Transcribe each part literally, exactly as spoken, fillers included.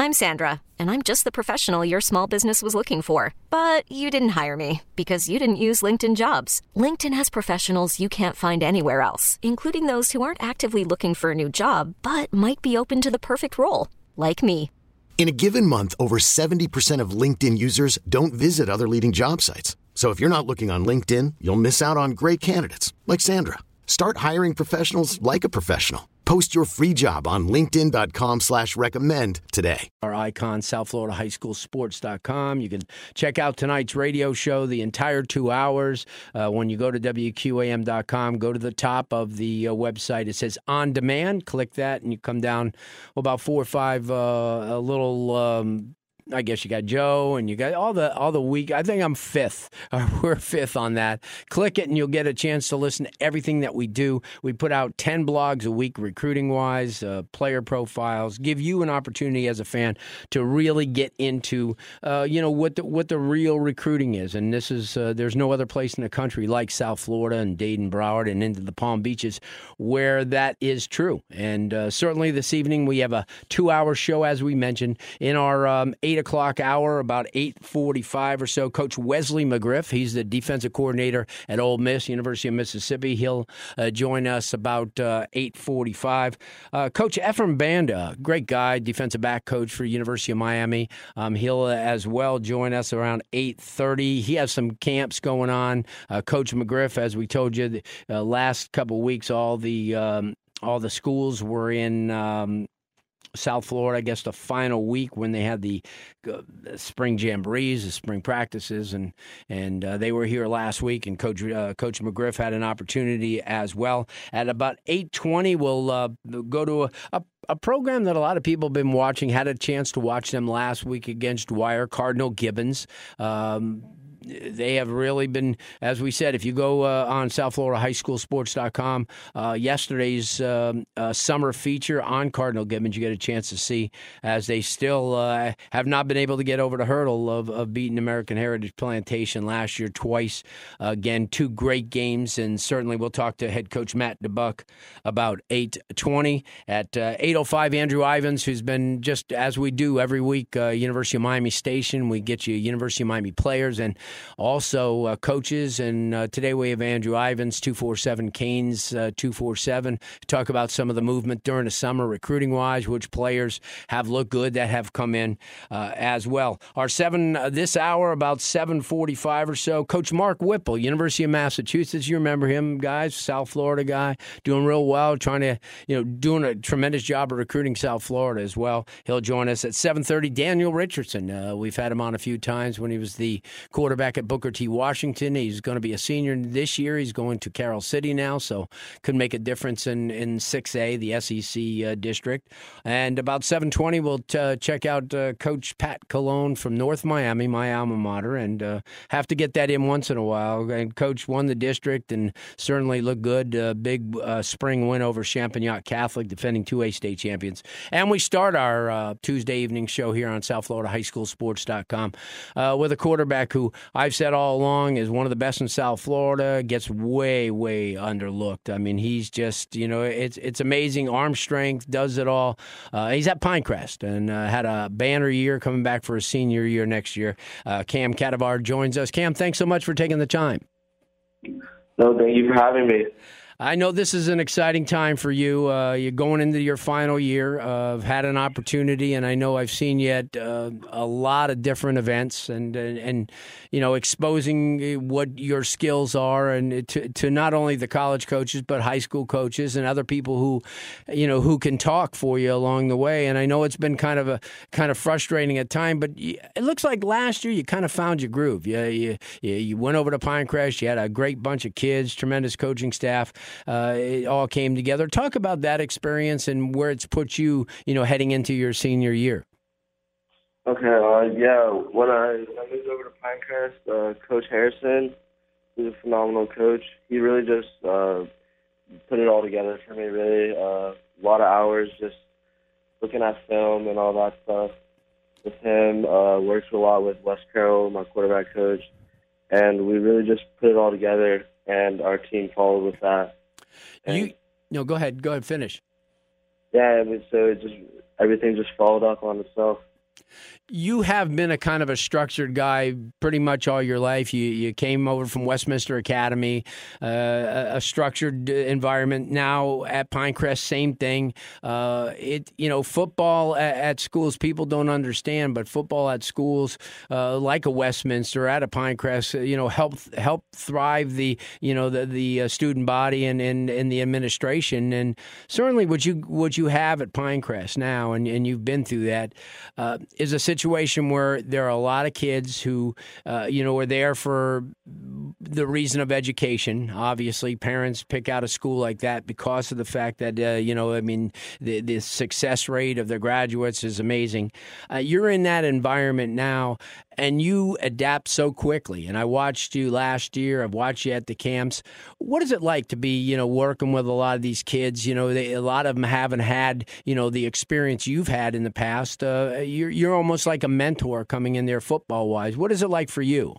I'm Sandra, and I'm just the professional your small business was looking for. But you didn't hire me because you didn't use LinkedIn Jobs. LinkedIn has professionals you can't find anywhere else, including those who aren't actively looking for a new job, but might be open to the perfect role, like me. In a given month, over seventy percent of LinkedIn users don't visit other leading job sites. So if you're not looking on LinkedIn, you'll miss out on great candidates like Sandra. Start hiring professionals like a professional. Post your free job on linkedin.com slash recommend today. Our icon, South Florida High School Sports dot com. You can check out tonight's radio show, the entire two hours. Uh, when you go to W Q A M dot com, go to the top of the uh, website. It says On Demand. Click that, and you come down well, about four or five, uh, a little... Um, I guess you got Joe and you got all the all the week. I think I'm fifth. Uh, we're fifth on that. Click it and you'll get a chance to listen to everything that we do. We put out ten blogs a week recruiting-wise, uh, player profiles, give you an opportunity as a fan to really get into, uh, you know, what the, what the real recruiting is. And this is, uh, there's no other place in the country like South Florida and Dayton, Broward, and into the Palm Beaches where that is true. And uh, certainly this evening we have a two-hour show, as we mentioned, in our um, eight o'clock hour, about eight forty-five or so. Coach Wesley McGriff, he's the defensive coordinator at Ole Miss, University of Mississippi. He'll uh, join us about uh, eight forty-five. Uh, coach Ephraim Banda, great guy, defensive back coach for University of Miami. Um, he'll uh, as well join us around eight thirty. He has some camps going on. Uh, Coach McGriff, as we told you, the uh, last couple of weeks, all the um, all the schools were in um, South Florida, I guess the final week when they had the, uh, the spring jamborees, the spring practices, and and uh, they were here last week, and Coach uh, Coach McGriff had an opportunity as well. At about eight twenty, we'll uh, go to a, a a program that a lot of people have been watching, had a chance to watch them last week against Dwyer, Cardinal Gibbons. Um, They have really been, as we said, if you go uh, on South Florida High School Sports dot com, uh, yesterday's um, uh, summer feature on Cardinal Gibbons, you get a chance to see as they still uh, have not been able to get over the hurdle of, of beating American Heritage Plantation last year twice. Uh, again, two great games, and certainly we'll talk to head coach Matt DeBuck about eight twenty. At uh, eight oh five, Andrew Ivins, who's been just, as we do every week, uh, University of Miami Station. We get you University of Miami players and also uh, coaches, and uh, today we have Andrew Ivins, two forty-seven Canes, uh, two forty-seven, talk about some of the movement during the summer recruiting-wise, which players have looked good that have come in uh, as well. Our seven uh, this hour, about seven forty-five or so, Coach Mark Whipple, University of Massachusetts. You remember him, guys, South Florida guy, doing real well, trying to, you know, doing a tremendous job of recruiting South Florida as well. He'll join us at seven thirty. Daniel Richardson, uh, we've had him on a few times when he was the quarterback at Booker T. Washington. He's going to be a senior this year. He's going to Carroll City now, so could make a difference in, in six A, the S E C uh, district. And about seven twenty, we'll t- uh, check out uh, Coach Pat Colon from North Miami, my alma mater, and uh, have to get that in once in a while. And Coach won the district and certainly looked good. Uh, big uh, spring win over Champagnat Catholic, defending two A state champions. And we start our uh, Tuesday evening show here on South Florida High School Sports dot com uh, with a quarterback who I've said all along is one of the best in South Florida, gets way, way underlooked. I mean, he's just, you know, it's it's amazing. Arm strength, does it all. Uh, he's at Pinecrest and uh, had a banner year coming back for his senior year next year. Uh, Cam Catavar joins us. Cam, thanks so much for taking the time. No, thank you for having me. I know this is an exciting time for you. Uh, you're going into your final year. Uh, I've had an opportunity, and I know I've seen you at uh, a lot of different events, and, and and you know, exposing what your skills are, and to to not only the college coaches but high school coaches and other people who, you know, who can talk for you along the way. And I know it's been kind of a kind of frustrating at times, but it looks like last year you kind of found your groove. You you you went over to Pinecrest. You had a great bunch of kids, tremendous coaching staff. Uh, it all came together. Talk about that experience and where it's put you, you know, heading into your senior year. Okay, uh, yeah, when I, when I moved over to Pinecrest, uh, Coach Harrison, who's a phenomenal coach, he really just uh, put it all together for me, really. Uh, a lot of hours just looking at film and all that stuff with him. Uh, worked a lot with Wes Carroll, my quarterback coach, and we really just put it all together, and our team followed with that. And, you no, go ahead. Go ahead. Finish. Yeah, I mean, so it just everything just followed up on itself. You have been a kind of a structured guy pretty much all your life. You you came over from Westminster Academy, uh, a, a structured environment. Now at Pinecrest, same thing. Uh, it you know football at, at schools, people don't understand, but football at schools uh, like a Westminster, at a Pinecrest, you know, help help thrive the you know the the uh, student body and, and and the administration. And certainly what you what you have at Pinecrest now, and, and you've been through that, uh, is a situation situation where there are a lot of kids who, uh, you know, are there for the reason of education. Obviously, parents pick out a school like that because of the fact that, uh, you know, I mean, the, the success rate of their graduates is amazing. Uh, you're in that environment now, and you adapt so quickly. And I watched you last year. I've watched you at the camps. What is it like to be, you know, working with a lot of these kids? You know, they, a lot of them haven't had, you know, the experience you've had in the past. Uh, you're, you're almost like a mentor coming in there football-wise. What is it like for you?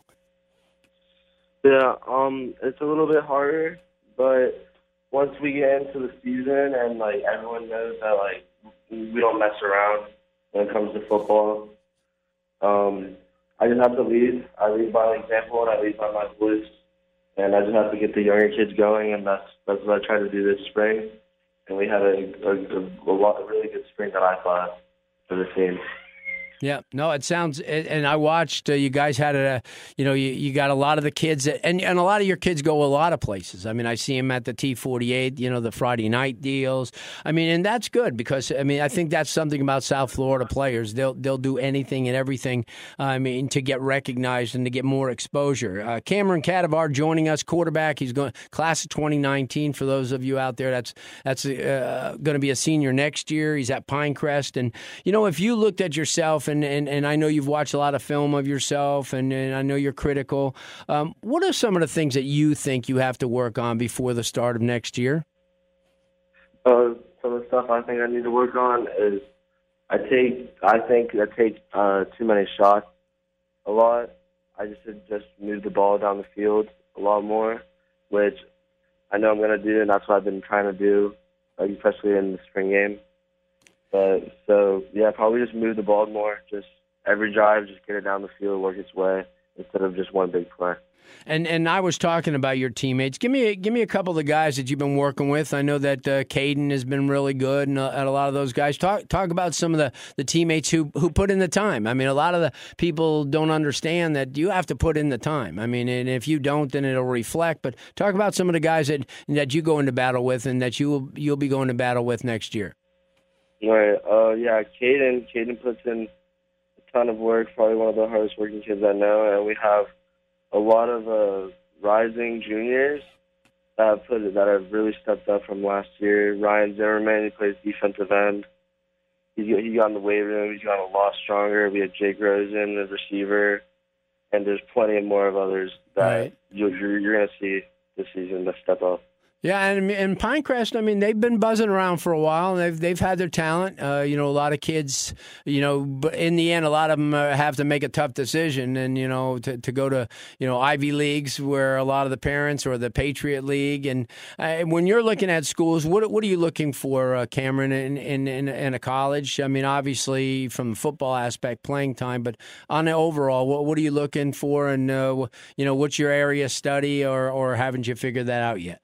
Yeah, um, it's a little bit harder, but once we get into the season and, like, everyone knows that, like, we don't mess around when it comes to football, um, I just have to lead. I lead by example, and I lead by my voice, and I just have to get the younger kids going, and that's that's what I tried to do this spring. And we had a a, a, a, lot, a really good spring that I thought for the team. Yeah, no, it sounds, and I watched, uh, you guys had a, you know, you, you got a lot of the kids, that, and, and a lot of your kids go a lot of places. I mean, I see them at the T forty-eight, you know, the Friday night deals. I mean, and that's good because, I mean, I think that's something about South Florida players. They'll they'll do anything and everything, I mean, to get recognized and to get more exposure. Uh, Cameron Cadavar joining us, quarterback. He's going, class of twenty nineteen, for those of you out there, that's, that's uh, going to be a senior next year. He's at Pinecrest. And, you know, if you looked at yourself, And, and, and I know you've watched a lot of film of yourself, and, and I know you're critical. Um, what are some of the things that you think you have to work on before the start of next year? Uh, some of the stuff I think I need to work on is I take I think I take uh, too many shots a lot. I just should just move the ball down the field a lot more, which I know I'm going to do, and that's what I've been trying to do, like especially in the spring game. But so yeah, probably just move the ball more. Just every drive, just get it down the field, work its way instead of just one big play. And and I was talking about your teammates. Give me a, give me a couple of the guys that you've been working with. I know that uh, Caden has been really good, and, uh, and a lot of those guys. Talk talk about some of the, the teammates who who put in the time. I mean, a lot of the people don't understand that you have to put in the time. I mean, and if you don't, then it'll reflect. But talk about some of the guys that that you go into battle with, and that you will you'll be going to battle with next year. Right. Uh, yeah, Caden. Caden puts in a ton of work. Probably one of the hardest working kids I know, and we have a lot of uh, rising juniors that have put that have really stepped up from last year. Ryan Zimmerman, he plays defensive end. He's he got in the weight room. He's gotten a lot stronger. We have Jake Rosen, the receiver, and there's plenty more of others that right. you're you're, you're going to see this season to step up. Yeah, and, and Pinecrest, I mean, they've been buzzing around for a while, and they've they've had their talent. Uh, you know, a lot of kids, you know, but in the end, a lot of them uh, have to make a tough decision, and you know, to, to go to you know Ivy Leagues where a lot of the parents, or the Patriot League, and uh, when you're looking at schools, what what are you looking for, uh, Cameron, in, in in in a college? I mean, obviously from the football aspect, playing time, but on the overall, what what are you looking for, and uh, you know, what's your area of study, or or haven't you figured that out yet?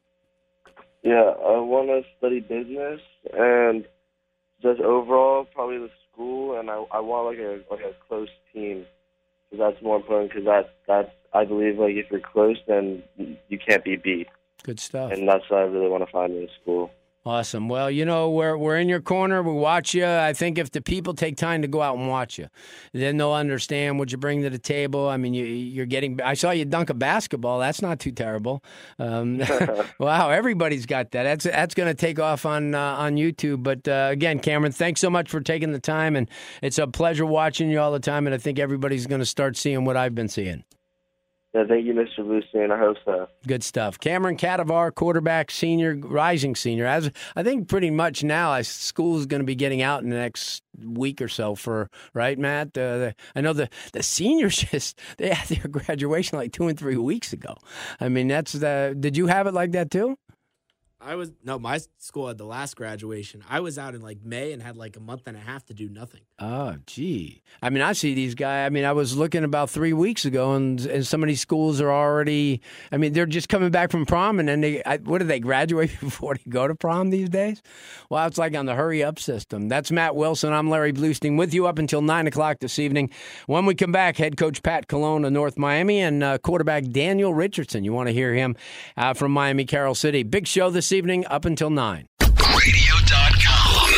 Yeah, I want to study business, and just overall, probably the school, and I, I want like a like a close team, because that's more important. Because that that's I believe like if you're close, then you can't be beat. Good stuff. And that's what I really want to find in school. Awesome. Well, you know, we're we're in your corner. We watch you. I think if the people take time to go out and watch you, then they'll understand what you bring to the table. I mean, you, you're getting – I saw you dunk a basketball. That's not too terrible. Um, wow, everybody's got that. That's that's going to take off on uh, on YouTube. But, uh, again, Cameron, thanks so much for taking the time, and it's a pleasure watching you all the time, and I think everybody's going to start seeing what I've been seeing. Yeah, thank you, Mister Lucien. I hope so. Good stuff. Cameron Cadavar, quarterback, senior, rising senior. As I think pretty much now, school is going to be getting out in the next week or so. For right, Matt. Uh, the, I know the the seniors just they had their graduation like two and three weeks ago. I mean, that's the. Did you have it like that too? I was no, my school had the last graduation. I was out in like May and had like a month and a half to do nothing. Oh, gee. I mean, I see these guys. I mean, I was looking about three weeks ago, and, and some of these schools are already, I mean, they're just coming back from prom, and then they, I, what do they graduate before they go to prom these days? Well, it's like on the hurry-up system. That's Matt Wilson. I'm Larry Bluestein with you up until nine o'clock this evening. When we come back, head coach Pat Colon of North Miami and uh, quarterback Daniel Richardson. You want to hear him uh, from Miami Carroll City. Big show this evening up until nine. radio dot com.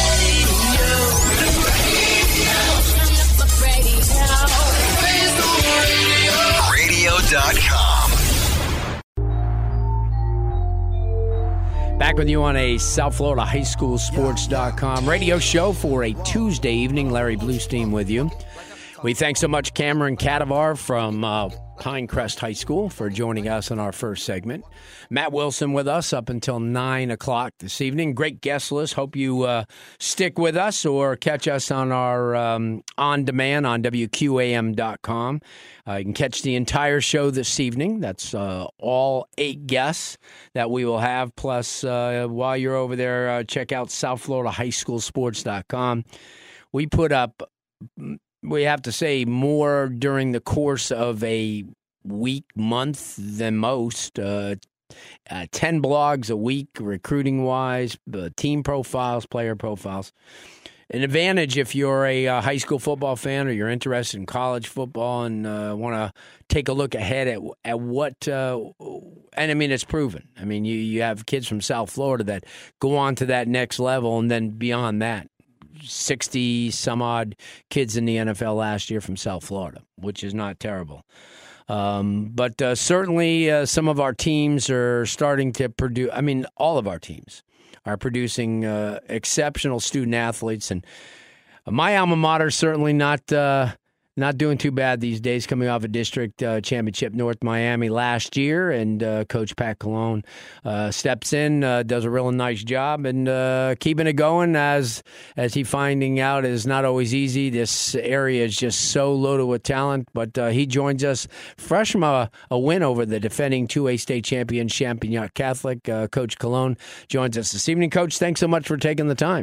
radio dot com. Back with you on a South Florida High School Sports dot com radio show for a Tuesday evening. Larry Bluestein with you. We thank so much Cameron Cadavar from uh, Pinecrest High School for joining us in our first segment. Matt Wilson with us up until nine o'clock this evening. Great guest list. Hope you uh, stick with us or catch us on our um, on-demand on W Q A M dot com. Uh, you can catch the entire show this evening. That's uh, all eight guests that we will have. Plus, uh, while you're over there, uh, check out South Florida High School Sports dot com. We put up... We have to say more during the course of a week, month than most. Uh, uh, ten blogs a week, recruiting-wise, uh, team profiles, player profiles. An advantage if you're a uh, high school football fan or you're interested in college football and uh, want to take a look ahead at at what uh, – and, I mean, it's proven. I mean, you, you have kids from South Florida that go on to that next level and then beyond that. sixty some odd kids in the N F L last year from South Florida, which is not terrible. Um, but uh, certainly uh, some of our teams are starting to produce, I mean, all of our teams are producing uh, exceptional student athletes. And my alma mater certainly not uh, not doing too bad these days, coming off a district uh, championship, North Miami last year. And uh, Coach Pat Colon uh, steps in, uh, does a real nice job, and uh, keeping it going as as he finding out is not always easy. This area is just so loaded with talent. But uh, he joins us fresh from a, a win over the defending two A state champion, Champagnat Catholic. Uh, Coach Colon joins us this evening. Coach, thanks so much for taking the time.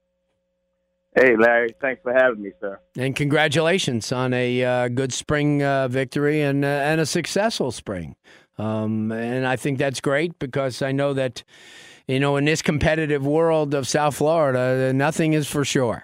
Hey, Larry. Thanks for having me, sir. And congratulations on a uh, good spring uh, victory and uh, and a successful spring. Um, and I think that's great because I know that, you know, in this competitive world of South Florida, nothing is for sure.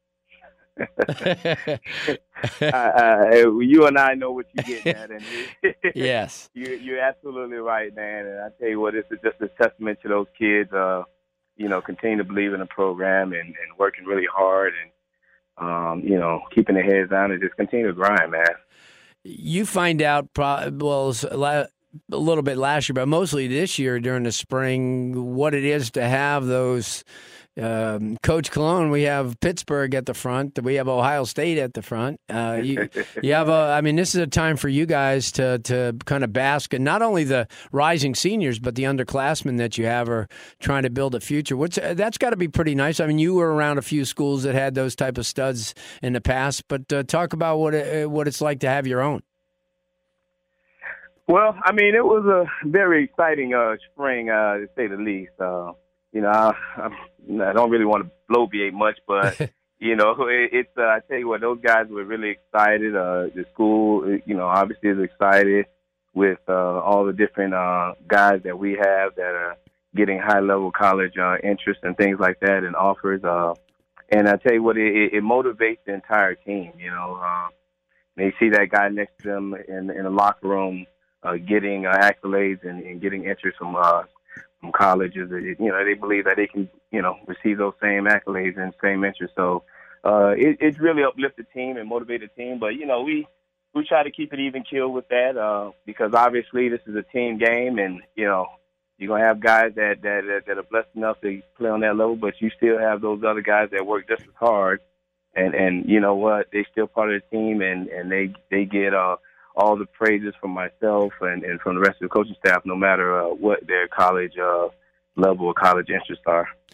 uh, uh, you and I know what you're getting at. And yes. You, you're absolutely right, man. And I tell you what, this is just a testament to those kids, uh, you know, continue to believe in the program and, and working really hard and, um, you know, keeping their heads down and just continue to grind, man. You find out, well, a little bit last year, but mostly this year during the spring, what it is to have those um, Coach Colon. We have Pittsburgh at the front. We have Ohio State at the front. Uh, you, you have a, I mean, this is a time for you guys to to kind of bask in not only the rising seniors, but the underclassmen that you have are trying to build a future. What's that's got to be pretty nice. I mean, you were around a few schools that had those type of studs in the past, but uh, talk about what it, what it's like to have your own. Well, I mean, it was a very exciting uh, spring, uh, to say the least. Uh, you know, I, I don't really want to bloviate much, but, you know, it, it's, uh, I tell you what, those guys were really excited. Uh, the school, you know, obviously is excited with uh, all the different uh, guys that we have that are getting high-level college uh, interest and things like that and offers. Uh, and I tell you what, it, it motivates the entire team, you know. Uh, they see that guy next to them in, in the locker room, Uh, getting uh, accolades and, and getting interest from uh, from colleges. It, you know, they believe that they can, you know, receive those same accolades and same interest. So uh, it, it's really uplifted the team and motivated the team. But, you know, we, we try to keep it even keel with that uh, because obviously this is a team game and, you know, you're going to have guys that, that, that, that are blessed enough to play on that level, but you still have those other guys that work just as hard. And, and you know what, they're still part of the team and, and they, they get uh, – all the praises from myself and, and from the rest of the coaching staff, no matter uh, what their college uh, level or college interests are.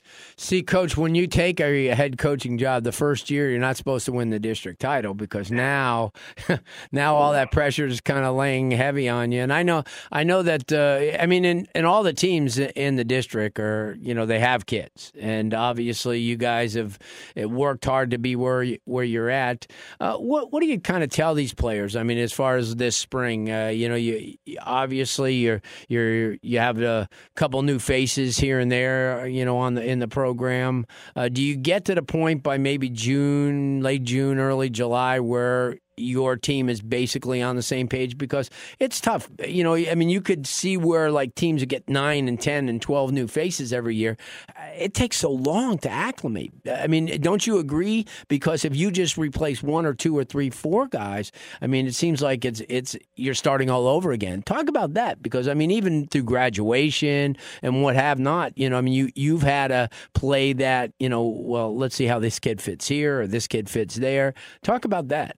See, Coach, when you take a head coaching job the first year, you're not supposed to win the district title because now, now all that pressure is kind of laying heavy on you. And I know, I know that. Uh, I mean, in, in all the teams in the district are, you know, they have kids, and obviously you guys have worked hard to be where you, where you're at. Uh, what what do you kind of tell these players? I mean, as far as this spring, uh, you know, you obviously you're you're you have a couple new faces here and there, you know, on the in the program. Uh, do you get to the point by maybe June, late June, early July, where your team is basically on the same page? Because it's tough. You know, I mean, you could see where like teams that get nine and ten and twelve new faces every year. It takes so long to acclimate. I mean, don't you agree? Because if you just replace one or two or three, four guys, I mean, it seems like it's it's you're starting all over again. Talk about that, because I mean, even through graduation and what have not, you know, I mean, you you've had to play that, you know, well, let's see how this kid fits here or this kid fits there. Talk about that.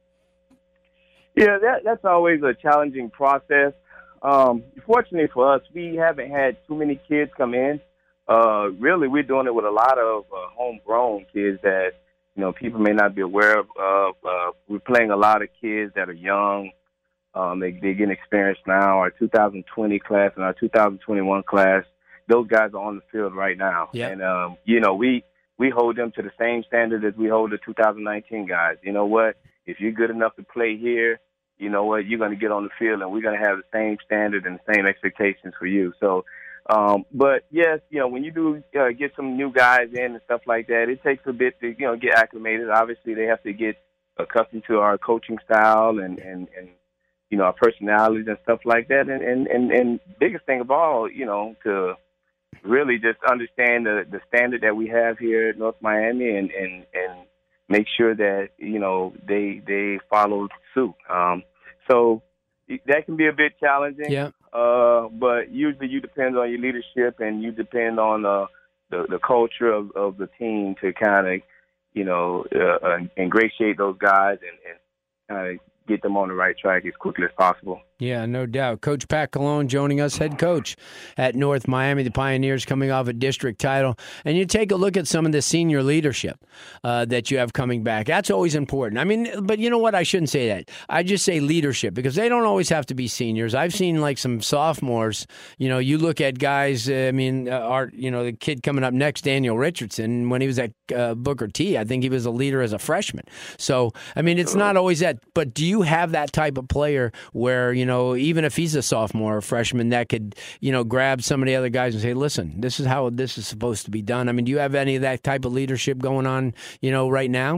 Yeah, that, that's always a challenging process. Um, fortunately for us, we haven't had too many kids come in. Uh, really, we're doing it with a lot of uh, homegrown kids that, you know, people may not be aware of. Uh, we're playing a lot of kids that are young. Um, they, they're getting experience now. Our two thousand twenty class and our two thousand twenty-one class, those guys are on the field right now. Yep. And, um, you know, we, we hold them to the same standard as we hold the two thousand nineteen guys. You know what? If you're good enough to play here, you know what, you're going to get on the field, and we're going to have the same standard and the same expectations for you. So, um, but, yes, you know, when you do uh, get some new guys in and stuff like that, it takes a bit to, you know, get acclimated. Obviously, they have to get accustomed to our coaching style and, and, and you know, our personalities and stuff like that. And, and, and, and biggest thing of all, you know, to really just understand the, the standard that we have here at North Miami and, and, and make sure that, you know, they they follow suit. Um, so that can be a bit challenging. Yeah. Uh, but usually you depend on your leadership and you depend on uh, the the culture of, of the team to kind of, you know, uh, ingratiate those guys and, and kind of get them on the right track as quickly as possible. Yeah, no doubt. Coach Pat Colon joining us, head coach at North Miami, the Pioneers coming off a district title. And you take a look at some of the senior leadership uh, that you have coming back. That's always important. I mean, but you know what? I shouldn't say that. I just say leadership, because they don't always have to be seniors. I've seen like some sophomores. You know, you look at guys, uh, I mean, uh, our, you know, the kid coming up next, Daniel Richardson, when he was at uh, Booker T, I think he was a leader as a freshman. So, I mean, it's not always that. But do you have that type of player where, you know, even if he's a sophomore or freshman, that could, you know, grab some of the other guys and say, listen, this is how this is supposed to be done? I mean, do you have any of that type of leadership going on, you know, right now?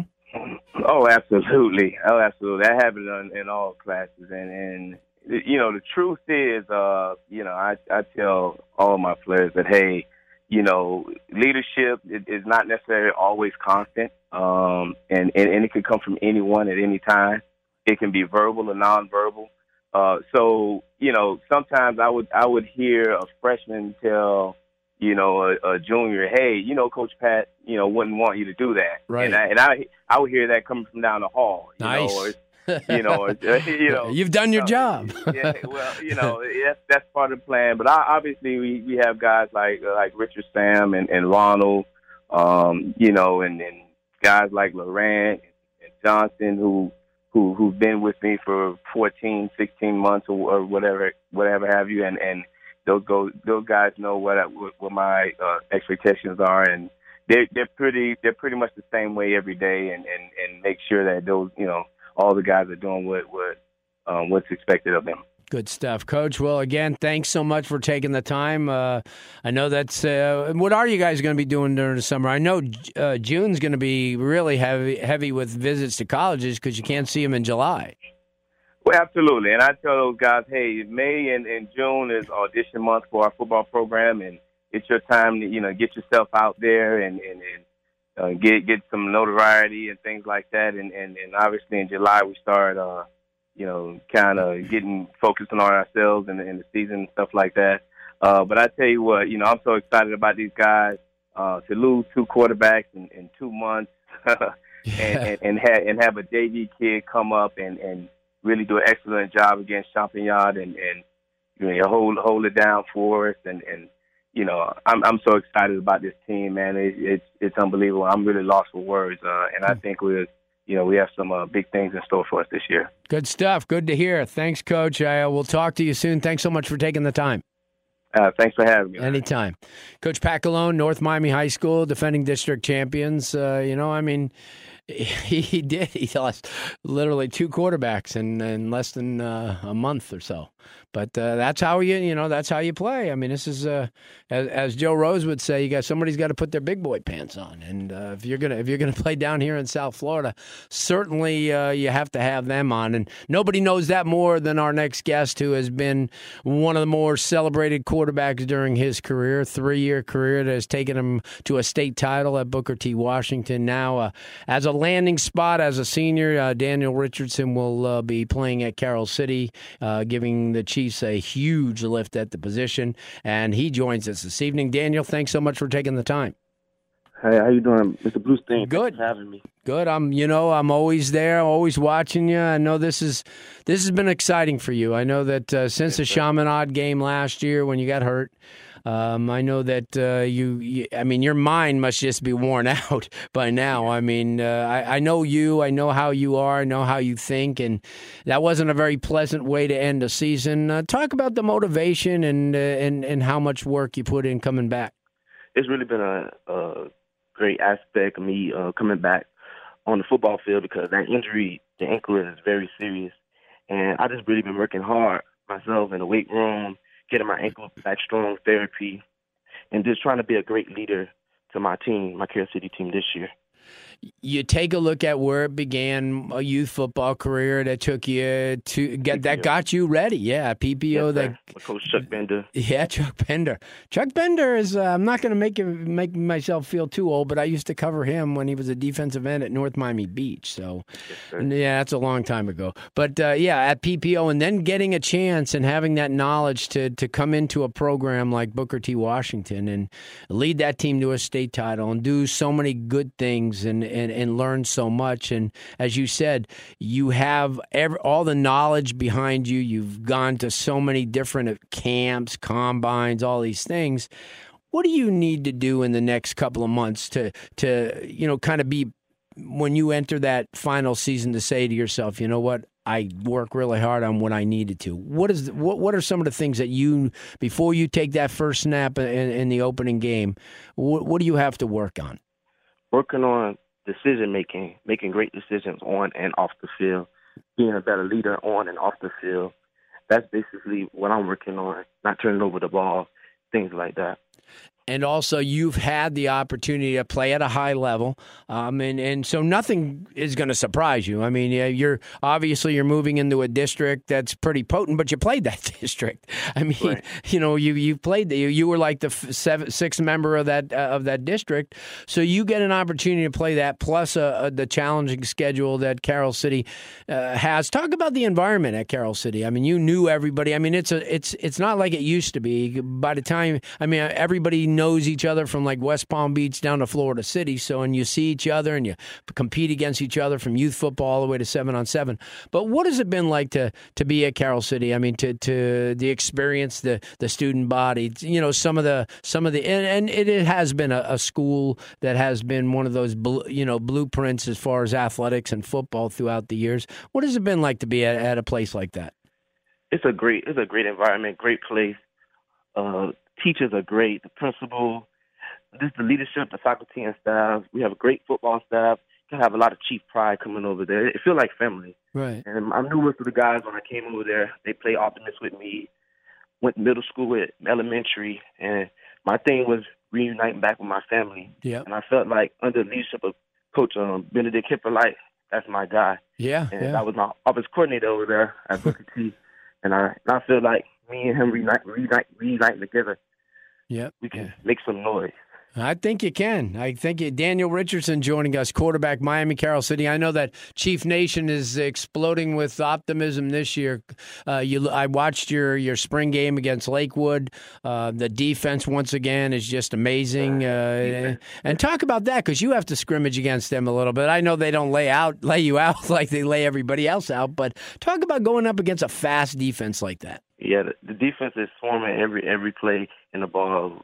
Oh, absolutely. Oh, absolutely. That happens in, in all classes. And, and, you know, the truth is, uh, you know, I, I tell all my players that, hey, you know, leadership is not necessarily always constant, um, and, and, and it can come from anyone at any time. It can be verbal or nonverbal. Uh, so, you know, sometimes I would I would hear a freshman tell, you know, a, a junior, hey, you know, Coach Pat, you know, wouldn't want you to do that. Right. And I, and I, I would hear that coming from down the hall. You nice. Know, or, you know, or, you know, you've done your uh, job. Yeah, well, you know, that's that's part of the plan. But I, obviously, we, we have guys like uh, like Richard Sam and, and Ronald, um, you know, and, and guys like Laurent and Johnson who. Who, who've been with me for fourteen, sixteen months or, or whatever, whatever have you, and, and those go, those guys know what I, what my uh, expectations are, and they're they're pretty they're pretty much the same way every day, and, and, and make sure that those, you know, all the guys are doing what what um, what's expected of them. Good stuff, Coach. Well, again, thanks so much for taking the time. Uh, I know that's uh, – what are you guys going to be doing during the summer? I know uh, June's going to be really heavy heavy with visits to colleges because you can't see them in July. Well, absolutely. And I tell those guys, hey, May and, and June is audition month for our football program, and it's your time to, you know, get yourself out there and, and, and uh, get get some notoriety and things like that. And, and, and obviously in July we start uh, – you know, kind of getting focused on ourselves and, and the season and stuff like that. Uh, but I tell you what, you know, I'm so excited about these guys uh, to lose two quarterbacks in, in two months and, and, and, ha- and have a J V kid come up and, and really do an excellent job against Champagnat and, and you know, hold hold it down for us. And, and you know, I'm I'm so excited about this team, man. It, it's it's unbelievable. I'm really lost for words, uh, and I think we're, you know, we have some uh, big things in store for us this year. Good stuff. Good to hear. Thanks, Coach. I uh, will talk to you soon. Thanks so much for taking the time. Uh, thanks for having me. Anytime. Coach Pat Galone, North Miami High School, defending district champions. Uh, you know, I mean, he, he did. He lost literally two quarterbacks in, in less than uh, a month or so. But uh, that's how you, you know, that's how you play. I mean, this is, uh, as, as Joe Rose would say, you got somebody's got to put their big boy pants on. And uh, if you're gonna if you're gonna play down here in South Florida, certainly uh, you have to have them on. And nobody knows that more than our next guest, who has been one of the more celebrated quarterbacks during his career, three-year career that has taken him to a state title at Booker T. Washington. Now, uh, as a landing spot as a senior, uh, Daniel Richardson will uh, be playing at Carroll City, uh, giving the Chiefs a huge lift at the position, and he joins us this evening. Daniel, thanks so much for taking the time. Hey, how you doing, Mister Bluestein? Good. Thanks for having me. Good. I'm, you know, I'm always there, always watching you. I know this is this has been exciting for you. I know that uh, since the Chaminade game last year when you got hurt, Um, I know that uh, you, you, I mean, your mind must just be worn out by now. I mean, uh, I, I know you. I know how you are. I know how you think. And that wasn't a very pleasant way to end a season. Uh, talk about the motivation and, uh, and, and how much work you put in coming back. It's really been a, a great aspect of me uh, coming back on the football field, because that injury, the ankle, is very serious. And I just really been working hard myself in the weight room, getting my ankle back strong, therapy, and just trying to be a great leader to my team, my Carroll City team this year. You take a look at where it began, a youth football career that took you to get that got you ready. Yeah, P P O. Yes, that with Coach Chuck Bender. Yeah, Chuck Bender. Chuck Bender is. Uh, I'm not going to make it, make myself feel too old, but I used to cover him when he was a defensive end at North Miami Beach. So, yes, yeah, that's a long time ago. But uh, yeah, at P P O, and then getting a chance and having that knowledge to to come into a program like Booker T. Washington and lead that team to a state title and do so many good things and. And, and learn so much. And as you said, you have every, all the knowledge behind you. You've gone to so many different camps, combines, all these things. What do you need to do in the next couple of months to, to you know, kind of be, when you enter that final season, to say to yourself, you know what, I work really hard on what I needed to. What is what? What are some of the things that you, before you take that first snap in, in the opening game, what, what do you have to work on? Working on decision making, making great decisions on and off the field, being a better leader on and off the field. That's basically what I'm working on, not turning over the ball, things like that. And also, you've had the opportunity to play at a high level, um, and and so nothing is going to surprise you. I mean, you're obviously you're moving into a district that's pretty potent, but you played that district. I mean, right. you know, you you played the, you you were like the seventh, sixth member of that uh, of that district, so you get an opportunity to play that plus uh, uh, the challenging schedule that Carroll City uh, has. Talk about the environment at Carroll City. I mean, you knew everybody. I mean, it's a it's it's not like it used to be. By the time, I mean, everybody knows each other from like West Palm Beach down to Florida City. So, and you see each other and you compete against each other from youth football all the way to seven on seven. But what has it been like to to be at Carroll City? I mean, to to the experience, the the student body, you know, some of the some of the and, and it, it has been a, a school that has been one of those you know blueprints as far as athletics and football throughout the years. What has it been like to be at, at a place like that? It's a great it's a great environment, great place. Uh, Teachers are great. The principal, just the leadership, the faculty and staff. We have a great football staff. You have a lot of Chief pride coming over there. It feels like family. Right. And I knew most of the guys when I came over there. They played Optimist with me. Went middle school with elementary, and my thing was reuniting back with my family. Yeah. And I felt like under the leadership of Coach um, Benedict Hippolyte, that's my guy. Yeah. And yeah. that was my office coordinator over there at Booker T. And I, and I feel like me and him reunite, reunite, reuniting together. Yep. We can yeah. make some noise. I think you can. I think you, Daniel Richardson joining us, quarterback, Miami Carroll City. I know that Chief Nation is exploding with optimism this year. Uh, you, I watched your, your spring game against Lakewood. Uh, the defense, once again, is just amazing. Uh, and talk about that, because you have to scrimmage against them a little bit. I know they don't lay out, lay you out like they lay everybody else out, but talk about going up against a fast defense like that. Yeah, the, the defense is swarming every every play in the ball.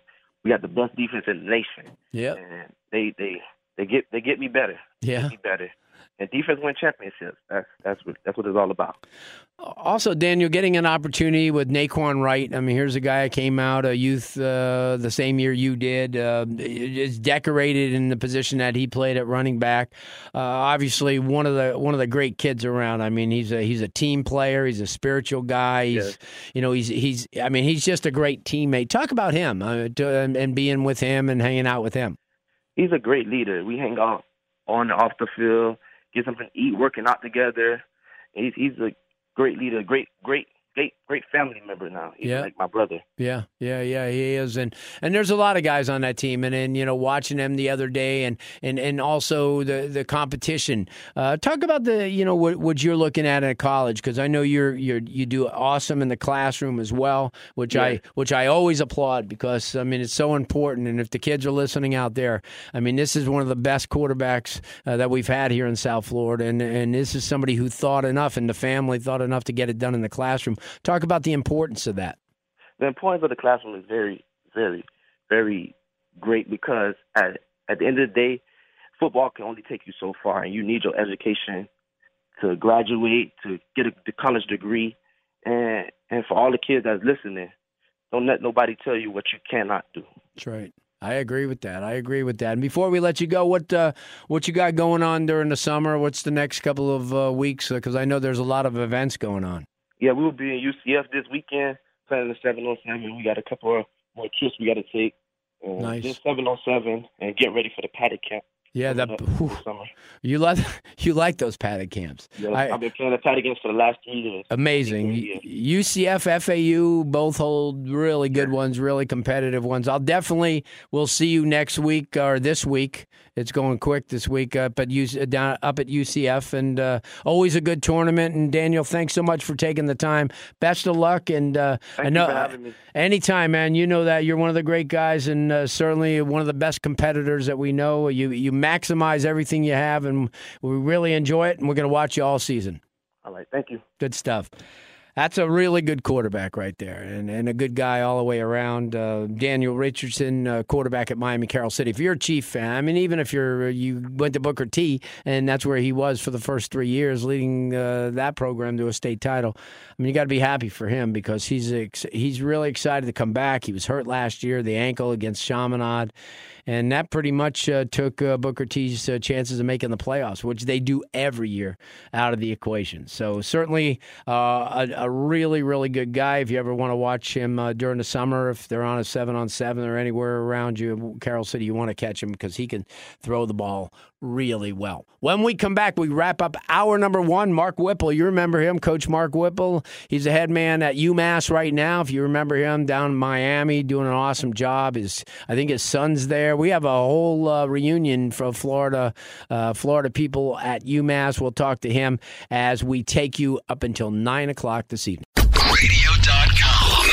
we got the best defense in the nation. Yeah. And they they they get they get me better. Yeah. They get me better. And defense win championships. That's that's what that's what it's all about. Also, Daniel, getting an opportunity with Naquan Wright. I mean, here's a guy who came out a youth uh, the same year you did. Uh, is decorated in the position that he played at running back. Uh, obviously, one of the one of the great kids around. I mean, he's a he's a team player. He's a spiritual guy. He's Yes. you know he's he's. I mean, he's just a great teammate. Talk about him uh, to, and, and being with him and hanging out with him. He's a great leader. We hang out on and off the field, get something to eat, working out together. He's he's a great leader, great great great great family member now. He's Yeah. like my brother. Yeah, yeah, yeah, he is, and and there's a lot of guys on that team, and and you know, watching them the other day, and and, and also the the competition. Uh, talk about the you know what, what you're looking at at college, because I know you're you're you do awesome in the classroom as well, which Yeah. I which I always applaud, because I mean it's so important. And if the kids are listening out there, I mean this is one of the best quarterbacks uh, that we've had here in South Florida, and and this is somebody who thought enough, and the family thought enough to get it done in the classroom. Talk about the importance of that. The importance of the classroom is very, very, very great, because at at the end of the day, football can only take you so far, and you need your education to graduate, to get a the college degree, and and for all the kids that's listening, don't let nobody tell you what you cannot do. That's right. I agree with that. I agree with that. And before we let you go, what uh, what you got going on during the summer? What's the next couple of uh, weeks? Because I know there's a lot of events going on. Yeah, we will be in U C F this weekend, playing the seven on seven. We got a couple of more trips we got to take. Uh, Nice. Just seven on seven, and get ready for the paddock camp. Yeah, that coming up whew, this summer. you like you like those paddock camps. Yeah, I- I've been playing the paddock games for the last three years. Amazing. Yeah. U C F, F A U, both hold really good ones, really competitive ones. I'll definitely, we'll see you next week or this week. It's going quick this week up at, U, down, up at U C F, and uh, always a good tournament. And Daniel, thanks so much for taking the time. Best of luck. And uh, Thank I know, you for having me. anytime, man. You know that you're one of the great guys, and uh, certainly one of the best competitors that we know. You, you maximize everything you have, and we really enjoy it, and we're going to watch you all season. All right, thank you. Good stuff. That's a really good quarterback right there, and, and a good guy all the way around. Uh, Daniel Richardson, uh, quarterback at Miami Carroll City. If you're a Chief fan, I mean, even if you're you went to Booker T, and that's where he was for the first three years, leading uh, that program to a state title. I mean, you got to be happy for him, because he's ex- he's really excited to come back. He was hurt last year, the ankle against Chaminade, and that pretty much uh, took uh, Booker T's uh, chances of making the playoffs, which they do every year, out of the equation. So certainly uh, a, a really, really good guy. If you ever want to watch him uh, during the summer, if they're on a seven on seven or anywhere around you, Carroll City, you want to catch him, because he can throw the ball really well. When we come back, we wrap up hour number one. Mark Whipple, you remember him, Coach Mark Whipple. He's the head man at UMass right now. If you remember him, down in Miami, doing an awesome job. His, I think his son's there. We have a whole uh, reunion from Florida, uh, Florida people at UMass. We'll talk to him as we take you up until nine o'clock this evening. radio dot com.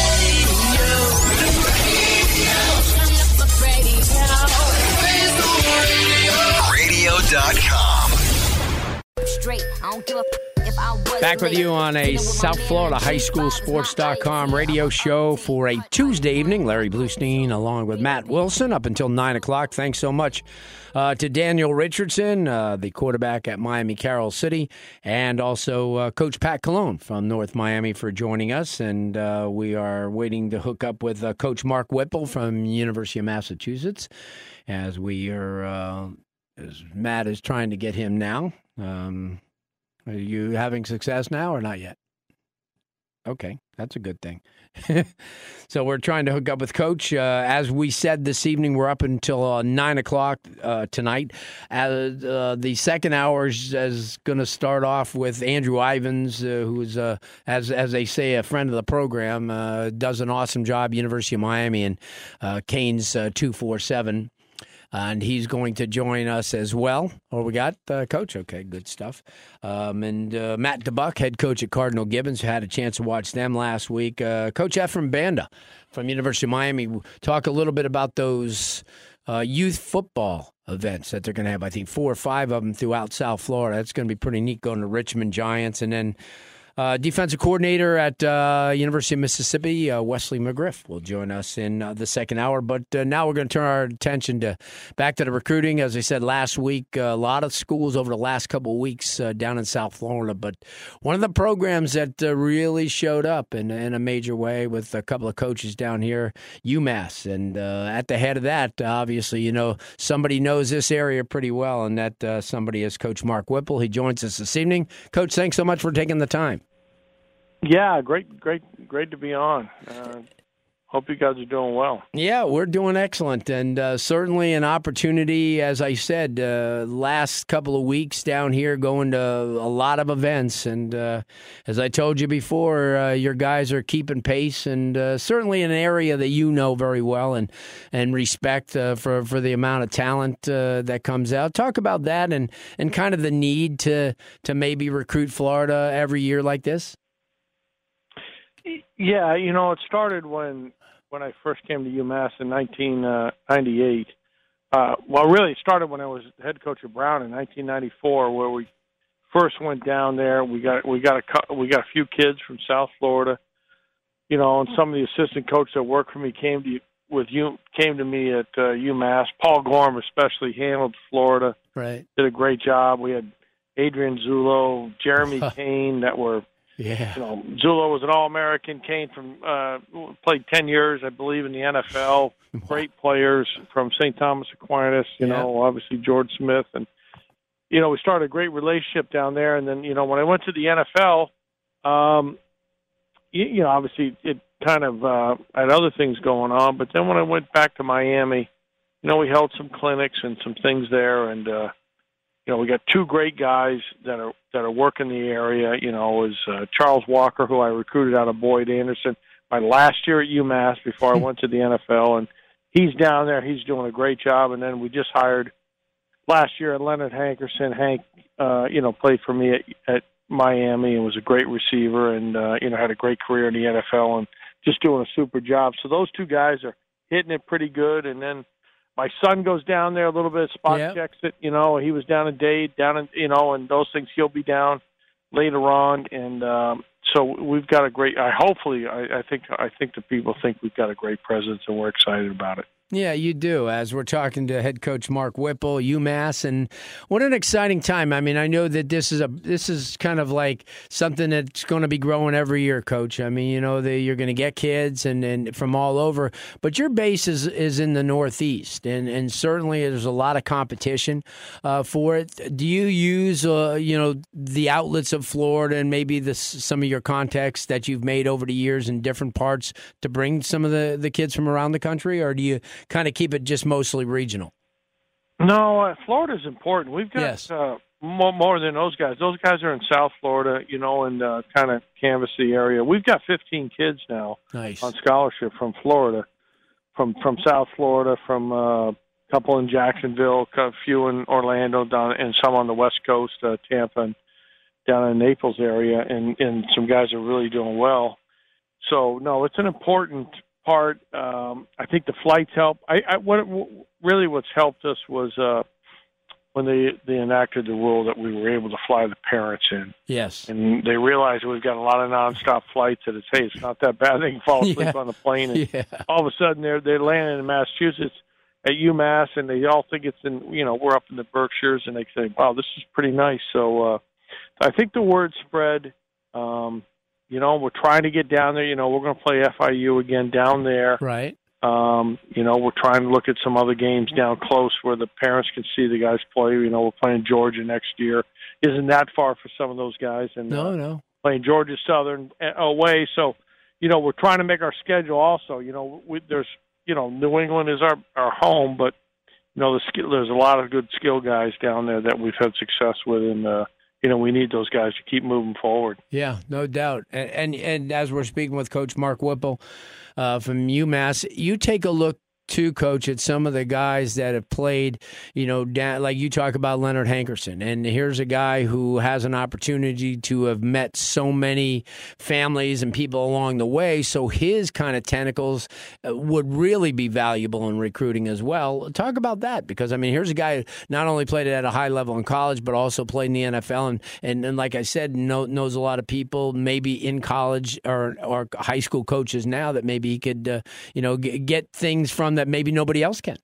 radio dot com. Straight. I don't give a f- if I was Back with late. you on a South Florida High School Sports dot com radio show for a Tuesday evening. Larry Bluestein along with Matt Wilson up until nine o'clock. Thanks so much uh, to Daniel Richardson, uh, the quarterback at Miami Carroll City, and also uh, Coach Pat Colon from North Miami for joining us. And uh, we are waiting to hook up with uh, Coach Mark Whipple from University of Massachusetts, as we are, uh, as Matt is trying to get him now. Um, Are you having success now or not yet? Okay, that's a good thing. So we're trying to hook up with Coach. Uh, as we said this evening, we're up until uh, nine o'clock uh, tonight. As, uh, the second hour is, is going to start off with Andrew Ivins, uh, who is, uh, as as they say, a friend of the program, uh, does an awesome job, University of Miami, and uh, Canes uh, two forty-seven. And he's going to join us as well. Or we got uh, Coach. Okay, good stuff. Um, and uh, Matt DeBuck, head coach at Cardinal Gibbons, who had a chance to watch them last week. Uh, coach Ephraim Banda from University of Miami. Talk a little bit about those uh, youth football events that they're going to have. I think four or five of them throughout South Florida. That's going to be pretty neat, going to Richmond Giants. And then Uh, defensive coordinator at uh, University of Mississippi, uh, Wesley McGriff, will join us in uh, the second hour. But uh, now we're going to turn our attention to back to the recruiting. As I said last week, uh, a lot of schools over the last couple of weeks uh, down in South Florida. But one of the programs that uh, really showed up in, in a major way with a couple of coaches down here, UMass. And uh, at the head of that, obviously, you know, somebody knows this area pretty well, and that uh, somebody is Coach Mark Whipple. He joins us this evening. Coach, thanks so much for taking the time. Yeah, great, great, great to be on. Uh, hope you guys are doing well. Yeah, we're doing excellent, and uh, certainly an opportunity, as I said, uh, last couple of weeks down here going to a lot of events, and uh, as I told you before, uh, your guys are keeping pace, and uh, certainly an area that you know very well and and respect uh, for, for the amount of talent uh, that comes out. Talk about that and, and kind of the need to, to maybe recruit Florida every year like this. Yeah, you know, it started when when I first came to UMass in nineteen ninety-eight. Uh, well, really, it started when I was head coach of Brown in nineteen ninety-four, where we first went down there. We got we got a we got a few kids from South Florida, you know, and some of the assistant coaches that worked for me came to with you came to me at uh, UMass. Paul Gorham especially handled Florida. Right, did a great job. We had Adrian Zullo, Jeremy Kane that were. Yeah, you know, Zullo was an All-American. Kane from uh, played ten years, I believe, in the N F L. Great players from Saint Thomas Aquinas. You yeah. know, obviously George Smith, and you know, we started a great relationship down there. And then, you know, when I went to the N F L, um, you, you know, obviously it kind of uh, had other things going on. But then when I went back to Miami, you know, we held some clinics and some things there, and uh, you know, we got two great guys that are that are working the area. You know, is uh, Charles Walker, who I recruited out of Boyd Anderson my last year at UMass before I went to the N F L, and he's down there. He's doing a great job. And then we just hired last year Leonard Hankerson. Hank, uh, you know, played for me at, at Miami and was a great receiver, and uh, you know, had a great career in the N F L and just doing a super job. So those two guys are hitting it pretty good. And then my son goes down there a little bit, spot yep. checks it. You know, he was down in Dade, down in, you know, and those things. He'll be down later on, and um, so we've got a great. I hopefully, I, I think, I think the people think we've got a great presence, and we're excited about it. Yeah, you do. As we're talking to head coach Mark Whipple, UMass, and what an exciting time. I mean, I know that this is a this is kind of like something that's going to be growing every year, Coach. I mean, you know, the, you're going to get kids and, and from all over, but your base is, is in the Northeast, and, and certainly there's a lot of competition uh, for it. Do you use, uh, you know, the outlets of Florida and maybe the, some of your contacts that you've made over the years in different parts to bring some of the, the kids from around the country, or do you kind of keep it just mostly regional? No, uh, Florida's important. We've got yes. uh, more, more than those guys. Those guys are in South Florida, you know, and uh, kind of canvass the area. We've got fifteen kids now nice. on scholarship from Florida, from from South Florida, from uh, a couple in Jacksonville, a few in Orlando, down, and some on the West Coast, uh, Tampa, and down in Naples area, and, and some guys are really doing well. So, no, it's an important part. Um, I think the flights help. I, I what really what's helped us was uh, when they, they enacted the rule that we were able to fly the parents in. Yes, and they realized we've got a lot of nonstop flights. That it's hey, it's not that bad. They can fall asleep yeah. on the plane, and yeah. all of a sudden they're they're landing in Massachusetts at UMass, and they all think it's in you know we're up in the Berkshires, and they say, wow, this is pretty nice. So uh, I think the word spread. Um, You know, we're trying to get down there. You know, we're going to play F I U again down there. Right. Um, you know, we're trying to look at some other games down close where the parents can see the guys play. You know, we're playing Georgia next year. Isn't that far for some of those guys? And no, uh, no. Playing Georgia Southern away. So, you know, we're trying to make our schedule also. You know, we, there's, you know, New England is our, our home, but, you know, the skill, there's a lot of good skill guys down there that we've had success with, and, uh, you know, we need those guys to keep moving forward. Yeah, no doubt. And and, and as we're speaking with Coach Mark Whipple uh, from UMass, you take a look too, Coach, at some of the guys that have played, you know, down, like you talk about Leonard Hankerson. And here's a guy who has an opportunity to have met so many families and people along the way. So his kind of tentacles would really be valuable in recruiting as well. Talk about that, because, I mean, here's a guy who not only played at a high level in college, but also played in the N F L. And, and, and like I said, know, knows a lot of people, maybe in college or, or high school coaches now that maybe he could, uh, you know, g- get things from that maybe nobody else can.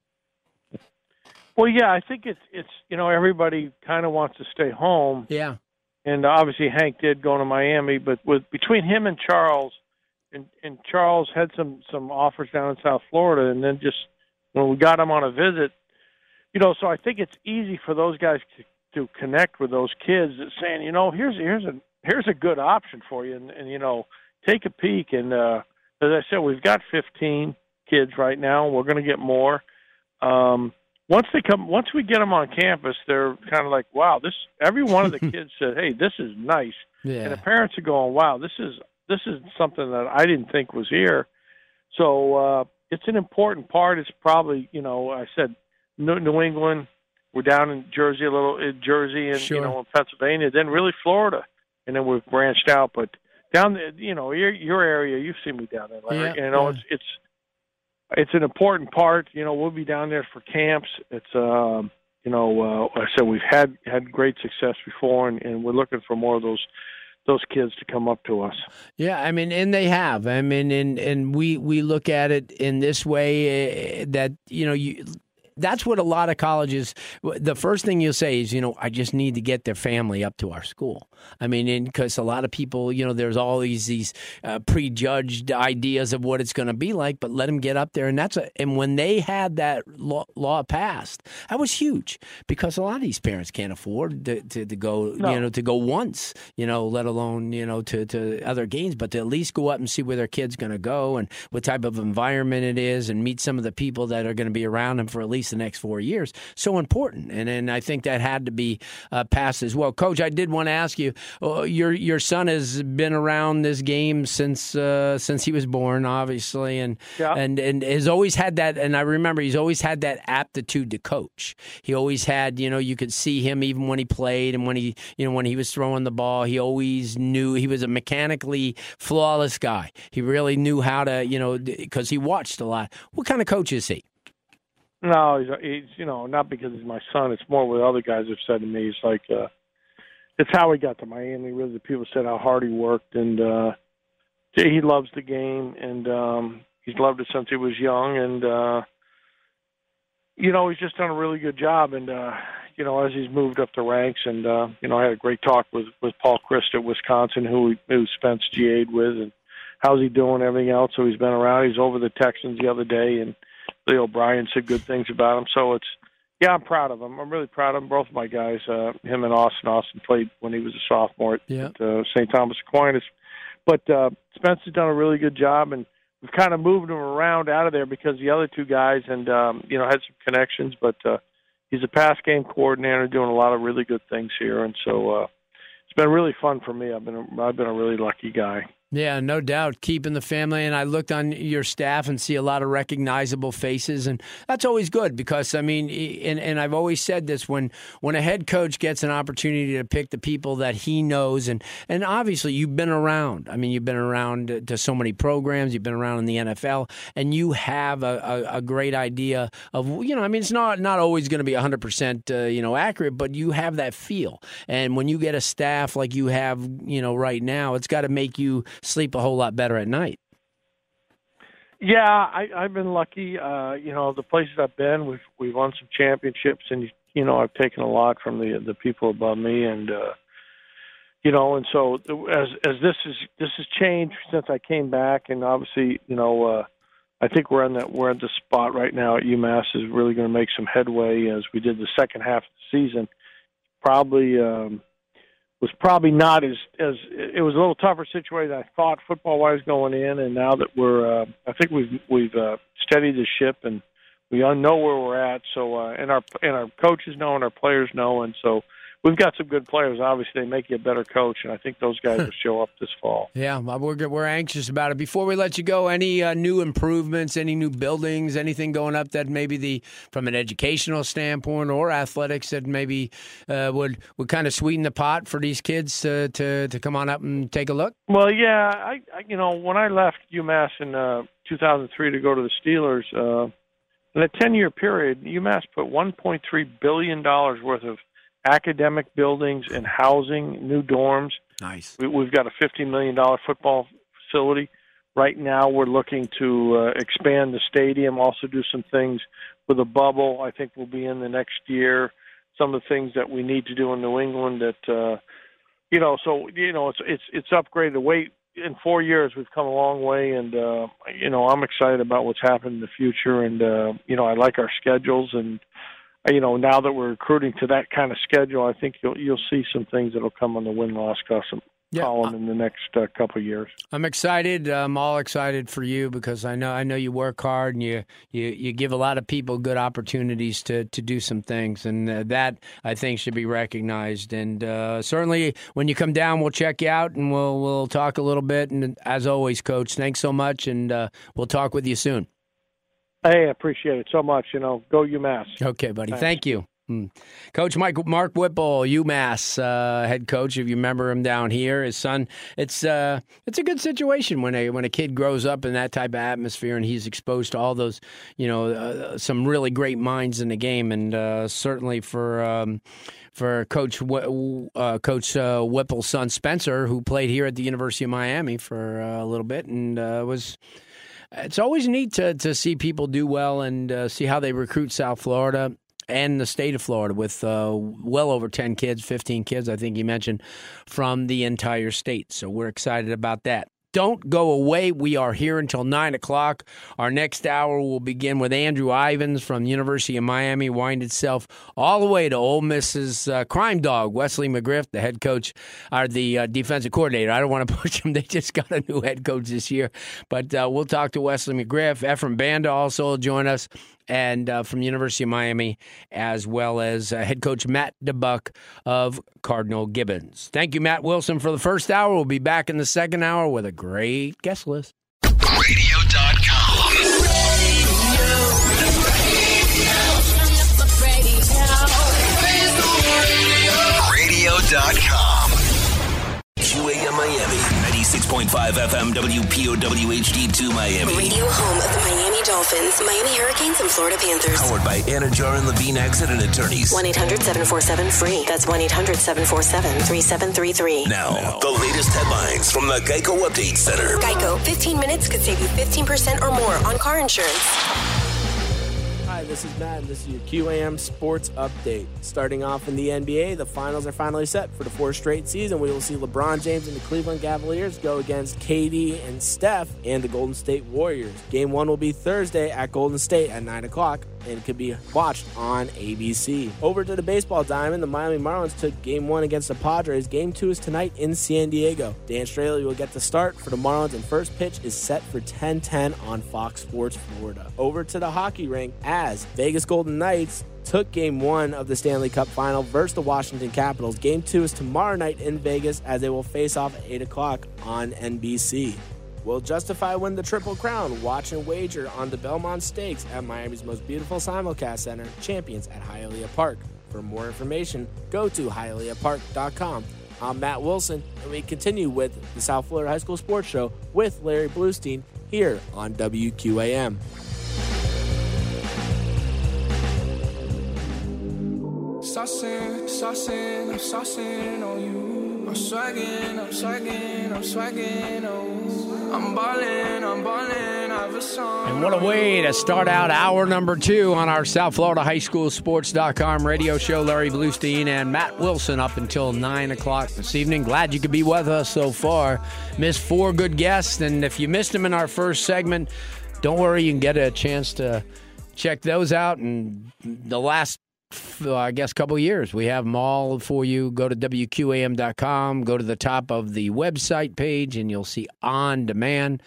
Well, yeah, I think it's, it's you know, everybody kind of wants to stay home. Yeah. And obviously Hank did go to Miami, but with between him and Charles, and, and Charles had some, some offers down in South Florida, and then just when we got him on a visit, you know, so I think it's easy for those guys to, to connect with those kids that saying, you know, here's here's a here's a good option for you, and, and you know, take a peek. And uh, as I said, we've got fifteen kids right now, and we're going to get more. Um, once they come, once we get them on campus, they're kind of like, wow, this. Every one of the kids said, hey, this is nice, yeah. And the parents are going, wow, this is this is something that I didn't think was here. So uh, it's an important part. It's probably, you know, I said New, New England. We're down in Jersey a little, in Jersey, and sure. you know, in Pennsylvania. Then really Florida, and then we've branched out. But down there, you know, your your area, you've seen me down there, Larry. Yeah, you know, yeah. it's it's it's an important part. You know, we'll be down there for camps. It's um, you know, uh, I said we've had had great success before, and, and we're looking for more of those. those kids to come up to us. Yeah, I mean, and they have. I mean, and and we we look at it in this way uh, that, you know, you that's what a lot of colleges, the first thing you'll say is, you know, I just need to get their family up to our school. I mean, because a lot of people, you know, there's all these these uh, prejudged ideas of what it's going to be like, but let them get up there. And that's a, and when they had that law, law passed, that was huge, because a lot of these parents can't afford to, to, to go, no. you know, to go once, you know, let alone, you know, to, to other games, but to at least go up and see where their kid's going to go and what type of environment it is, and meet some of the people that are going to be around them for at least the next four years. So important. And and I think that had to be uh, passed as well. Coach, I did want to ask you, uh, your your son has been around this game since uh, since he was born, obviously, and, yeah. and and has always had that, and I remember he's always had that aptitude to coach. He always had, you know, you could see him even when he played and when he, you know, when he was throwing the ball, he always knew he was a mechanically flawless guy. He really knew how to, you know, because he watched a lot. What kind of coach is he? No, he's, he's, you know, not because he's my son. It's more what other guys have said to me. It's like, uh, it's how he got to Miami. Really, the people said how hard he worked, and uh, he loves the game, and um, he's loved it since he was young, and uh, you know, he's just done a really good job. And uh, you know, as he's moved up the ranks, and uh, you know, I had a great talk with with Paul Christ at Wisconsin, who who Spence G A'd with, and how's he doing, everything else. So he's been around. He's over the Texans the other day, and Lee O'Brien said good things about him. So it's, yeah, I'm proud of him. I'm really proud of him. Both of my guys, uh, him and Austin. Austin played when he was a sophomore at, yeah. at uh, Saint Thomas Aquinas. But uh, Spence has done a really good job, and we've kind of moved him around out of there because the other two guys, and um, you know, had some connections. But uh, he's a pass game coordinator, doing a lot of really good things here, and so uh, it's been really fun for me. I've been a, I've been a really lucky guy. Yeah, no doubt. Keeping the family. And I looked on your staff and see a lot of recognizable faces. And that's always good because, I mean, and, and I've always said this, when when a head coach gets an opportunity to pick the people that he knows, and, and obviously you've been around. I mean, you've been around to so many programs. You've been around in the N F L, and you have a, a, a great idea of, you know, I mean, it's not, not always going to be one hundred percent, uh, you know, accurate, but you have that feel. And when you get a staff like you have, you know, right now, it's got to make you sleep a whole lot better at night. Yeah, I, I've been lucky. Uh, you know, the places I've been, we've we've won some championships, and you know, I've taken a lot from the the people above me, and uh, you know, and so as as this is this has changed since I came back, and obviously, you know, uh, I think we're in that we're at the spot right now at UMass is really going to make some headway as we did the second half of the season. Probably. Um, was probably not as, as it was a little tougher situation than I thought football-wise going in, and now that we're, uh, I think we've we've uh, steadied the ship and we know where we're at. So, uh, and our and our coaches know and our players know, and so we've got some good players. Obviously, they make you a better coach, and I think those guys will show up this fall. Yeah, we're we're anxious about it. Before we let you go, any uh, new improvements, any new buildings, anything going up that maybe the from an educational standpoint or athletics that maybe uh, would would kind of sweeten the pot for these kids to, to to come on up and take a look? Well, yeah, I, I you know when I left UMass in uh, two thousand three to go to the Steelers. Uh, In a ten-year period, UMass put one point three billion dollars worth of academic buildings and housing, new dorms. Nice. We, we've got a fifty million dollars football facility. Right now we're looking to uh, expand the stadium, also do some things with a bubble. I think we'll be in the next year. Some of the things that we need to do in New England that, uh, you know, so, you know, it's it's it's upgraded. The way in four years, we've come a long way, and, uh, you know, I'm excited about what's happened in the future, and, uh, you know, I like our schedules, and, you know, now that we're recruiting to that kind of schedule, I think you'll you'll see some things that will come on the win-loss column yeah, column in the next uh, couple of years. I'm excited. I'm all excited for you because I know I know you work hard and you you, you give a lot of people good opportunities to, to do some things, and uh, that I think should be recognized. And uh, certainly, when you come down, we'll check you out and we'll we'll talk a little bit. And as always, Coach, thanks so much, and uh, we'll talk with you soon. Hey, I appreciate it so much. You know, go UMass. Okay, buddy. Thanks. Thank you. Hmm. Coach Mike Mark Whipple, UMass uh, head coach. If you remember him down here, his son. It's uh, it's a good situation when a when a kid grows up in that type of atmosphere and he's exposed to all those, you know, uh, some really great minds in the game, and uh, certainly for. Um, For Coach uh, Coach uh, Whipple's son Spencer, who played here at the University of Miami for uh, a little bit, and uh, was. It's always neat to to see people do well and uh, see how they recruit South Florida and the state of Florida with uh, well over ten kids, fifteen kids, I think you mentioned, from the entire state. So we're excited about that. Don't go away. We are here until nine o'clock. Our next hour will begin with Andrew Ivins from the University of Miami, wind itself all the way to Ole Miss's uh, crime dog, Wesley McGriff, the head coach, or the uh, defensive coordinator. I don't want to push him. They just got a new head coach this year. But uh, we'll talk to Wesley McGriff. Ephraim Banda also will join us, and uh, from the University of Miami, as well as uh, head coach Matt DeBuck of Cardinal Gibbons. Thank you, Matt Wilson, for the first hour. We'll be back in the second hour with a great guest list. radio dot com. radio dot com. Q A M Miami, ninety-six point five F M, W P O W H D two Miami. Radio home of the Miami Dolphins, Miami Hurricanes, and Florida Panthers. Powered by Anna Jar and Levine Accident Attorneys. one eight hundred seven four seven free. That's one eight hundred seven four seven three seven three three. Now, now, the latest headlines from the Geico Update Center. Geico, fifteen minutes could save you fifteen percent or more on car insurance. Hi, this is Matt, and this is your Q A M Sports Update. Starting off in the N B A, the finals are finally set for the fourth straight season. We will see LeBron James and the Cleveland Cavaliers go against K D and Steph and the Golden State Warriors. Game one will be Thursday at Golden State at nine o'clock and could be watched on A B C. Over to the baseball diamond, the Miami Marlins took game one against the Padres. Game two is tonight in San Diego. Dan Straley will get the start for the Marlins, and first pitch is set for ten ten on Fox Sports Florida. Over to the hockey rink, as Vegas Golden Knights took game one of the Stanley Cup final versus the Washington Capitals. Game two is tomorrow night in Vegas, as they will face off at eight o'clock on N B C. Will Justify win the Triple Crown? Watch and wager on the Belmont Stakes at Miami's most beautiful simulcast center, Champions at Hialeah Park. For more information, go to hialeah park dot com. I'm Matt Wilson, and we continue with the South Florida High School Sports Show with Larry Bluestein here on W Q A M. Saucing, saucing, I'm saucing on you. I'm swagging, I'm swagging, I'm swagging on. I'm ballin', I'm ballin', I have a song. And what a way to start out hour number two on our South Florida High School Sports dot com radio show. Larry Bluestein and Matt Wilson up until nine o'clock this evening. Glad you could be with us so far. Missed four good guests, and if you missed them in our first segment, don't worry, you can get a chance to check those out. And the last Uh, I guess, couple years. We have them all for you. Go to W Q A M dot com, go to the top of the website page, and you'll see On Demand.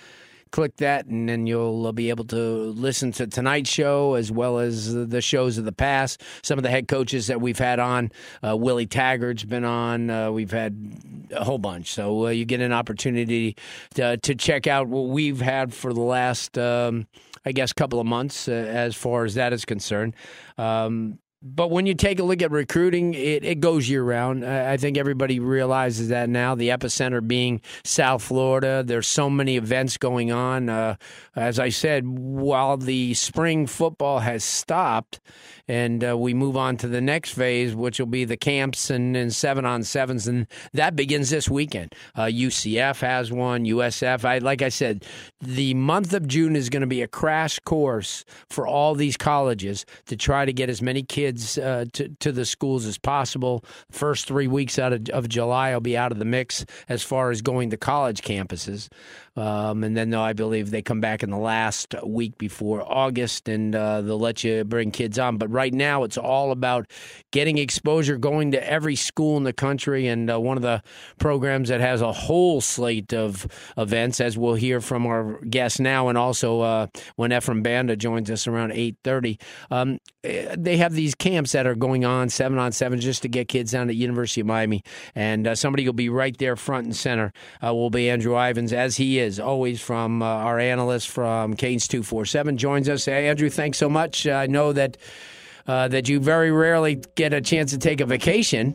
click that, and then you'll be able to listen to tonight's show as well as the shows of the past. Some of the head coaches that we've had on, uh, Willie Taggart's been on. Uh, we've had a whole bunch. So uh, you get an opportunity to, to check out what we've had for the last, um, I guess, couple of months uh, as far as that is concerned. Um, But when you take a look at recruiting, it, it goes year-round. I think everybody realizes that now, the epicenter being South Florida. There's so many events going on. Uh, as I said, while the spring football has stopped and uh, we move on to the next phase, which will be the camps and, and seven-on-sevens, and that begins this weekend. Uh, U C F has one, U S F. I, like I said, the month of June is going to be a crash course for all these colleges to try to get as many kids Uh, to, to the schools as possible. First three weeks out of, of July will be out of the mix as far as going to college campuses. Um, and then, though, I believe they come back in the last week before August, and uh, they'll let you bring kids on. But right now, it's all about getting exposure, going to every school in the country. And uh, one of the programs that has a whole slate of events, as we'll hear from our guest now, and also uh, when Ephraim Banda joins us around eight thirty, um, they have these camps that are going on, seven on seven, just to get kids down at University of Miami. And uh, somebody will be right there front and center uh, will be Andrew Ivins, as he is always from uh, our analyst from Canes two forty-seven, joins us. Hey, Andrew, thanks so much. Uh, I know that uh, that you very rarely get a chance to take a vacation.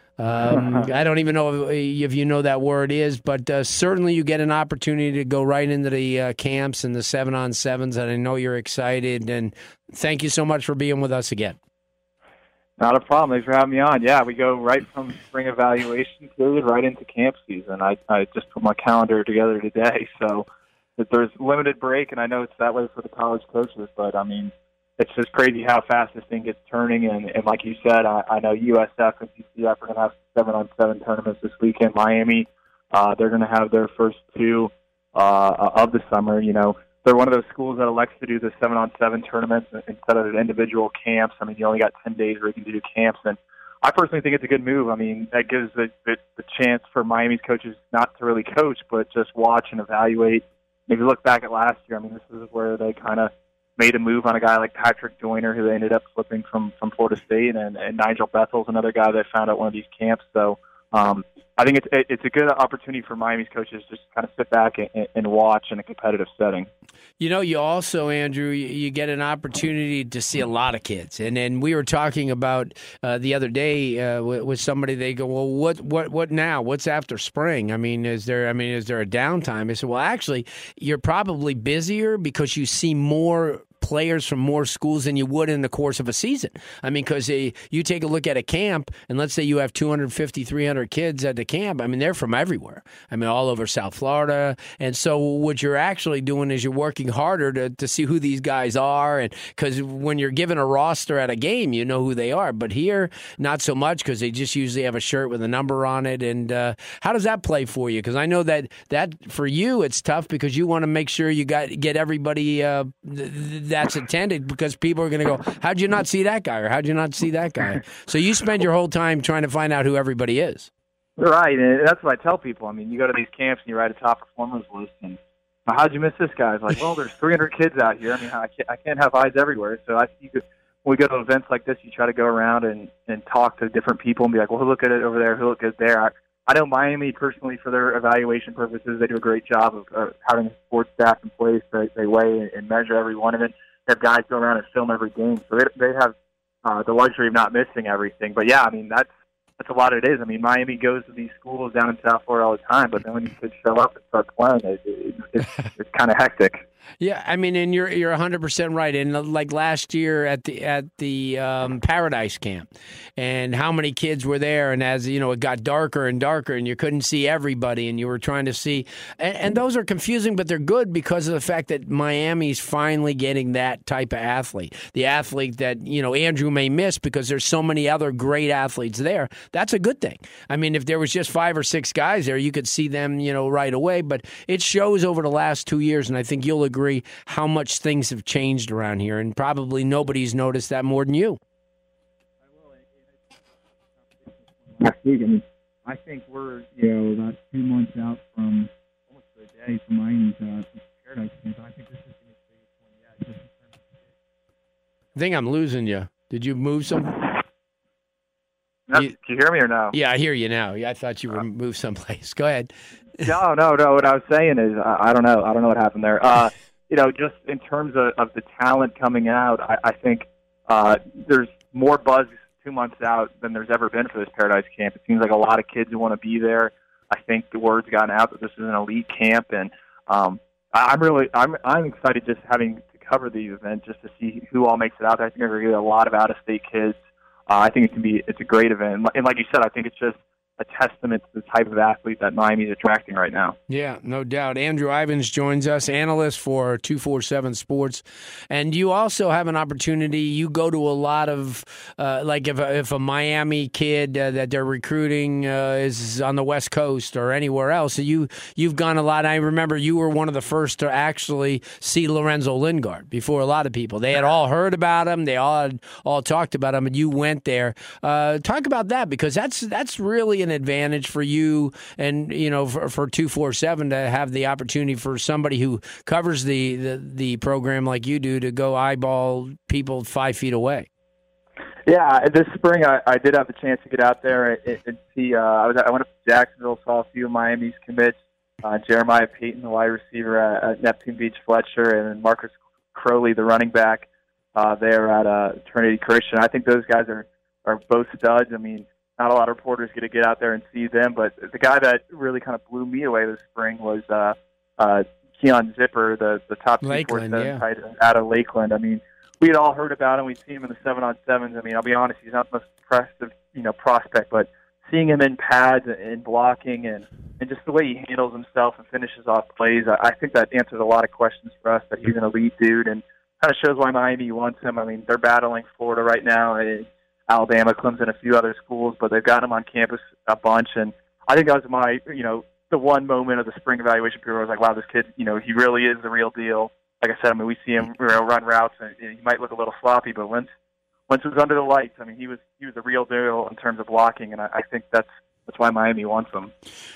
Um, I don't even know if, if you know that word is, but uh, certainly you get an opportunity to go right into the uh, camps and the seven-on-sevens, and I know you're excited. And thank you so much for being with us again. Not a problem. Thanks for having me on. Yeah, we go right from spring evaluation period right into camp season. I, I just put my calendar together today, so that there's limited break, and I know it's that way for the college coaches, but, I mean, it's just crazy how fast this thing gets turning, and, and like you said, I, I know U S F and U C F are going to have seven-on-seven tournaments this weekend. Miami, uh, they're going to have their first two uh, of the summer. You know, they're one of those schools that elects to do the seven-on-seven tournaments instead of individual camps. I mean, you only got ten days where you can do camps, and I personally think it's a good move. I mean, that gives the, the, the chance for Miami's coaches not to really coach, but just watch and evaluate. If you look back at last year, I mean, this is where they kind of made a move on a guy like Patrick Joyner, who they ended up flipping from, from Florida State, and, and Nigel Bethel's another guy they found at one of these camps. So um, I think it's it's a good opportunity for Miami's coaches just to kind of sit back and, and watch in a competitive setting. You know, you also, Andrew, you get an opportunity to see a lot of kids. And then we were talking about uh, the other day uh, with, with somebody. They go, well, what, what, what now? What's after spring? I mean, is there? I mean, is there a downtime? I said, well, actually, you're probably busier because you see more players from more schools than you would in the course of a season. I mean, because you take a look at a camp, and let's say you have two hundred fifty, three hundred kids at the camp. I mean, they're from everywhere. I mean, all over South Florida. And so what you're actually doing is you're working harder to, to see who these guys are. And because when you're given a roster at a game, you know who they are. But here, not so much, because they just usually have a shirt with a number on it. And uh, how does that play for you? Because I know that, that for you, it's tough because you want to make sure you got get everybody uh, th- that's attended, because people are going to go, how'd you not see that guy, or how'd you not see that guy? So you spend your whole time trying to find out who everybody is. Right, and that's what I tell people. I mean, you go to these camps and you write a top performers list, and how'd you miss this guy? It's like, well, there's three hundred kids out here. I mean, I can't, I can't have eyes everywhere. So I think when we go to events like this, you try to go around and, and talk to different people and be like, well, who look at it over there, who look at it there. I, I know Miami, personally, for their evaluation purposes, they do a great job of uh, having a sports staff in place. They, they weigh and measure every one of it. They have guys go around and film every game. So they, they have uh, the luxury of not missing everything. But, yeah, I mean, that's that's a lot it is. I mean, Miami goes to these schools down in South Florida all the time, but then when you kids show up and start playing, it, it, it's, it's kind of hectic. Yeah, I mean, and you're you're one hundred percent right. And like last year at the at the um, Paradise Camp, and how many kids were there, and as you know, it got darker and darker, and you couldn't see everybody, and you were trying to see, and, and those are confusing, but they're good because of the fact that Miami's finally getting that type of athlete, the athlete that you know Andrew may miss because there's so many other great athletes there. That's a good thing. I mean, if there was just five or six guys there, you could see them, you know, right away. But it shows over the last two years, and I think you'll agree how much things have changed around here, and probably nobody's noticed that more than you. Last week, I mean, I think we're you know about two months out from almost a day from Miami's uh, Paradise think I'm losing you. Did you move some? No, you, can you hear me or no? Yeah, I hear you now. Yeah, I thought you were moved someplace. Go ahead. no, no, no. What I was saying is, I, I don't know. I don't know what happened there. Uh, you know, just in terms of, of the talent coming out, I, I think uh, there's more buzz two months out than there's ever been for this Paradise Camp. It seems like a lot of kids who want to be there. I think the word's gotten out that this is an elite camp, and um, I'm really, I'm, I'm excited just having to cover the event just to see who all makes it out there. I think there's going to be a lot of out-of-state kids. Uh, I think it can be, it's a great event, and like you said, I think it's just a testament to the type of athlete that Miami's attracting right now. Yeah, no doubt. Andrew Ivins joins us, analyst for two forty-seven Sports. And you also have an opportunity. You go to a lot of, uh, like if a, if a Miami kid uh, that they're recruiting uh, is on the West Coast or anywhere else, so you, you've gone a lot. I remember you were one of the first to actually see Lorenzo Lingard before a lot of people. They had all heard about him. They all had all talked about him, and you went there. Uh, talk about that, because that's that's really an advantage for you and, you know, for, for two forty-seven to have the opportunity for somebody who covers the, the, the program like you do to go eyeball people five feet away. Yeah, this spring I, I did have the chance to get out there and, and see. Uh, I was I went up to Jacksonville, saw a few of Miami's commits. Uh, Jeremiah Payton, the wide receiver at, at Neptune Beach Fletcher, and then Marcus Crowley, the running back uh, there at uh, Trinity Christian. I think those guys are, are both studs. I mean, not a lot of reporters get to get out there and see them, but the guy that really kind of blew me away this spring was uh, uh, Keon Zipper, the, the top Lakeland, yeah. tight end out of Lakeland. I mean, we had all heard about him. We'd seen him in the seven-on-sevens. I mean, I'll be honest, he's not the most impressive, you know, prospect, but seeing him in pads and blocking and, and just the way he handles himself and finishes off plays, I, I think that answers a lot of questions for us, that he's an elite dude, and kind of shows why Miami wants him. I mean, they're battling Florida right now, and Alabama, Clemson, a few other schools, but they've got him on campus a bunch. And I think that was my, you know, the one moment of the spring evaluation period where I was like, wow, this kid, you know, he really is the real deal. Like I said, I mean, we see him, you know, run routes, and he might look a little sloppy, but once once it was under the lights, I mean, he was he was the real deal in terms of blocking, and I, I think that's that's why Miami wants him.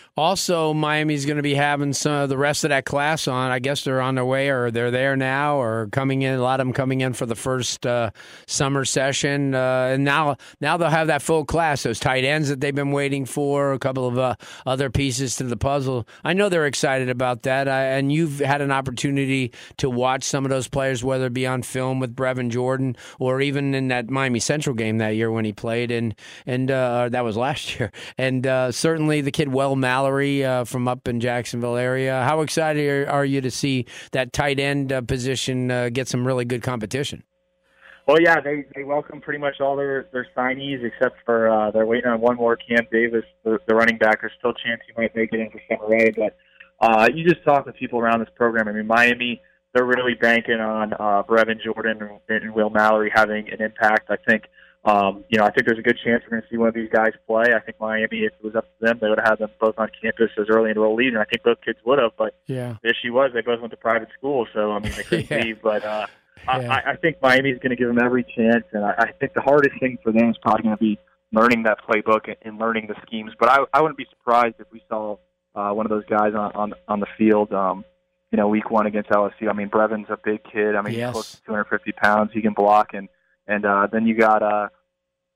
Also, Miami's going to be having some of the rest of that class on. I guess they're on their way, or they're there now, or coming in. A lot of them coming in for the first uh, summer session, uh, and now now they'll have that full class. Those tight ends that they've been waiting for, a couple of uh, other pieces to the puzzle. I know they're excited about that, I, and you've had an opportunity to watch some of those players, whether it be on film with Brevin Jordan, or even in that Miami Central game that year when he played, and and uh, that was last year. And uh, certainly the kid Will Mallory. Uh, from up in Jacksonville area. How excited are, are you to see that tight end uh, position uh, get some really good competition? Well, yeah, they, they welcome pretty much all their, their signees except for uh, they're waiting on one more, Cam Davis, the, the running back. There's still a chance he might make it in for Summer A, but uh, you just talk to people around this program. I mean, Miami, they're really banking on uh, Brevin Jordan and, and Will Mallory having an impact. I think Um, you know, I think there's a good chance we're going to see one of these guys play. I think Miami, if it was up to them, they would have had them both on campus as early enrollees, and I think both kids would have. But yeah. the issue was they both went to private school, so, I mean, they couldn't yeah. leave. But uh, yeah. I, I think Miami's going to give them every chance, and I, I think the hardest thing for them is probably going to be learning that playbook and, and learning the schemes. But I, I wouldn't be surprised if we saw uh, one of those guys on, on, on the field, um, you know, week one against L S U. I mean, Brevin's a big kid. I mean, yes. he's close to two hundred fifty pounds. He can block, and, and uh, then you got uh, –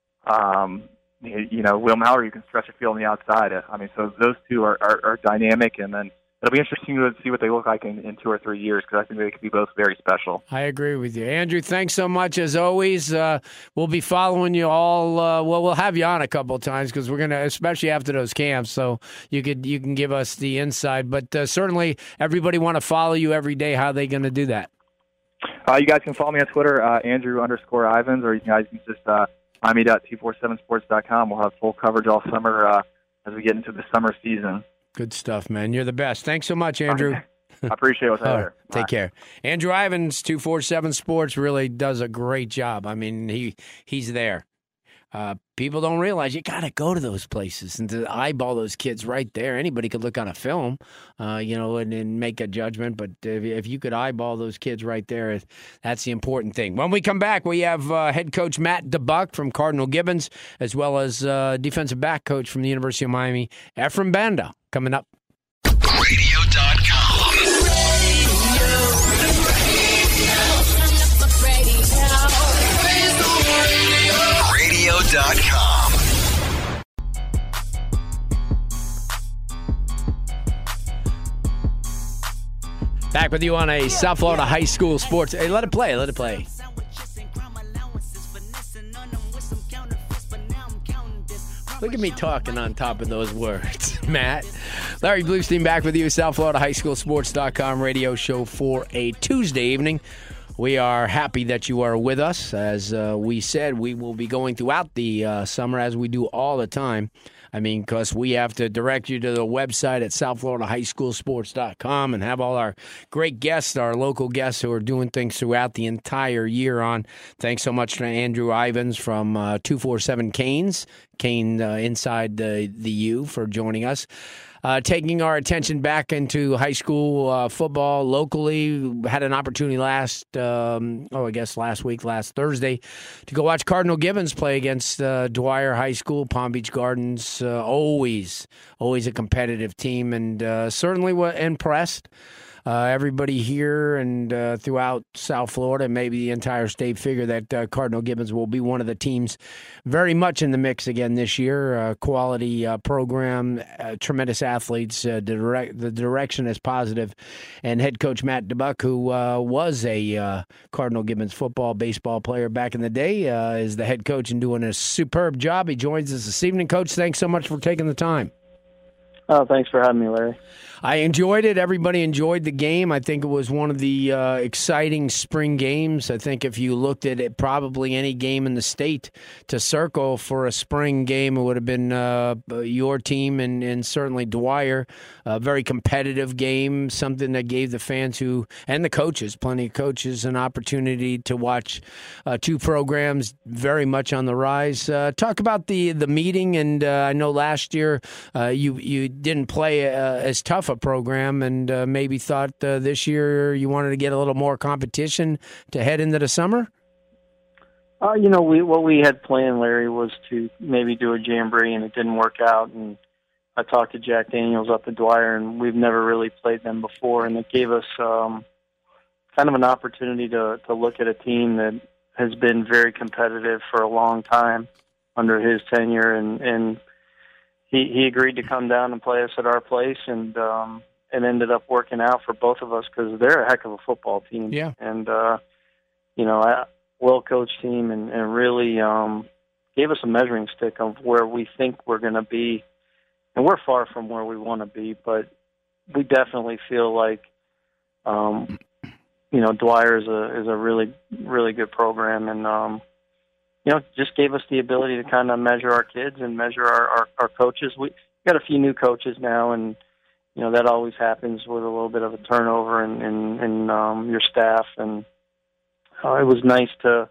Um, you know, Will Mallory, you can stretch a field on the outside. I mean, so those two are, are, are dynamic, and then it'll be interesting to see what they look like in, in two or three years, because I think they could be both very special. I agree with you. Andrew, thanks so much as always. Uh, we'll be following you all. Uh, well, we'll have you on a couple of times because we're going to, especially after those camps, so you could you can give us the inside. But uh, certainly everybody want to follow you every day. How are they going to do that? Uh, you guys can follow me on Twitter, uh, Andrew underscore Ivins, or you guys can just uh, Miami dot two forty-seven sports dot com. We'll have full coverage all summer uh, as we get into the summer season. Good stuff, man. You're the best. Thanks so much, Andrew. I appreciate it. All right. Take care. Andrew Ivins, two forty-seven Sports, really does a great job. I mean, he he's there. Uh, people don't realize you got to go to those places and to eyeball those kids right there. Anybody could look on a film, uh, you know, and, and make a judgment. But if, if you could eyeball those kids right there, that's the important thing. When we come back, we have uh, head coach Matt DeBuck from Cardinal Gibbons, as well as uh, defensive back coach from the University of Miami, Ephraim Banda, coming up. radio dot com. Radio. Radio. radio dot com. Back with you on a South Florida high school sports. Hey, let it play. Let it play. Look at me talking on top of those words, Matt. Larry Bluestein back with you, South Florida High School Sports dot com radio show for a Tuesday evening. We are happy that you are with us. As uh, we said, we will be going throughout the uh, summer, as we do all the time. I mean, because we have to direct you to the website at South Florida High School Sports dot com and have all our great guests, our local guests who are doing things throughout the entire year on. Thanks so much to Andrew Ivins from uh, two forty-seven Canes, Kane uh, Inside the, the U, for joining us. Uh, taking our attention back into high school uh, football locally. Had an opportunity last, um, oh, I guess last week, last Thursday, to go watch Cardinal Gibbons play against uh, Dwyer High School, Palm Beach Gardens. Uh, always, always a competitive team, and uh, certainly were impressed. Uh, everybody here and uh, throughout South Florida, maybe the entire state, figure that uh, Cardinal Gibbons will be one of the teams very much in the mix again this year. Uh, quality uh, program, uh, tremendous athletes. Uh, the, direct, the direction is positive. And head coach Matt DeBuck, who uh, was a uh, Cardinal Gibbons football, baseball player back in the day, uh, is the head coach and doing a superb job. He joins us this evening. Coach, thanks so much for taking the time. Oh, thanks for having me, Larry. I enjoyed it. Everybody enjoyed the game. I think it was one of the uh, exciting spring games. I think if you looked at it, probably any game in the state to circle for a spring game, it would have been uh, your team and, and certainly Dwyer. A very competitive game, something that gave the fans who and the coaches, plenty of coaches, an opportunity to watch uh, two programs very much on the rise. Uh, talk about the the meeting, and uh, I know last year uh, you you didn't play uh, as tough a program, and uh, maybe thought uh, this year you wanted to get a little more competition to head into the summer? Uh, you know, we what we had planned, Larry, was to maybe do a jamboree, and it didn't work out. And I talked to Jack Daniels up at Dwyer, and we've never really played them before, and it gave us um, kind of an opportunity to, to look at a team that has been very competitive for a long time under his tenure, and, and He he agreed to come down and play us at our place, and um, it ended up working out for both of us because they're a heck of a football team. Yeah. And, uh, you know, a well-coached team, and, and really um, gave us a measuring stick of where we think we're going to be. And we're far from where we want to be, but we definitely feel like, um, you know, Dwyer is a, is a really, really good program, and, um, you know, just gave us the ability to kind of measure our kids and measure our, our, our coaches. We got a few new coaches now, and, you know, that always happens with a little bit of a turnover in, in, in um, your staff. And uh, it was nice to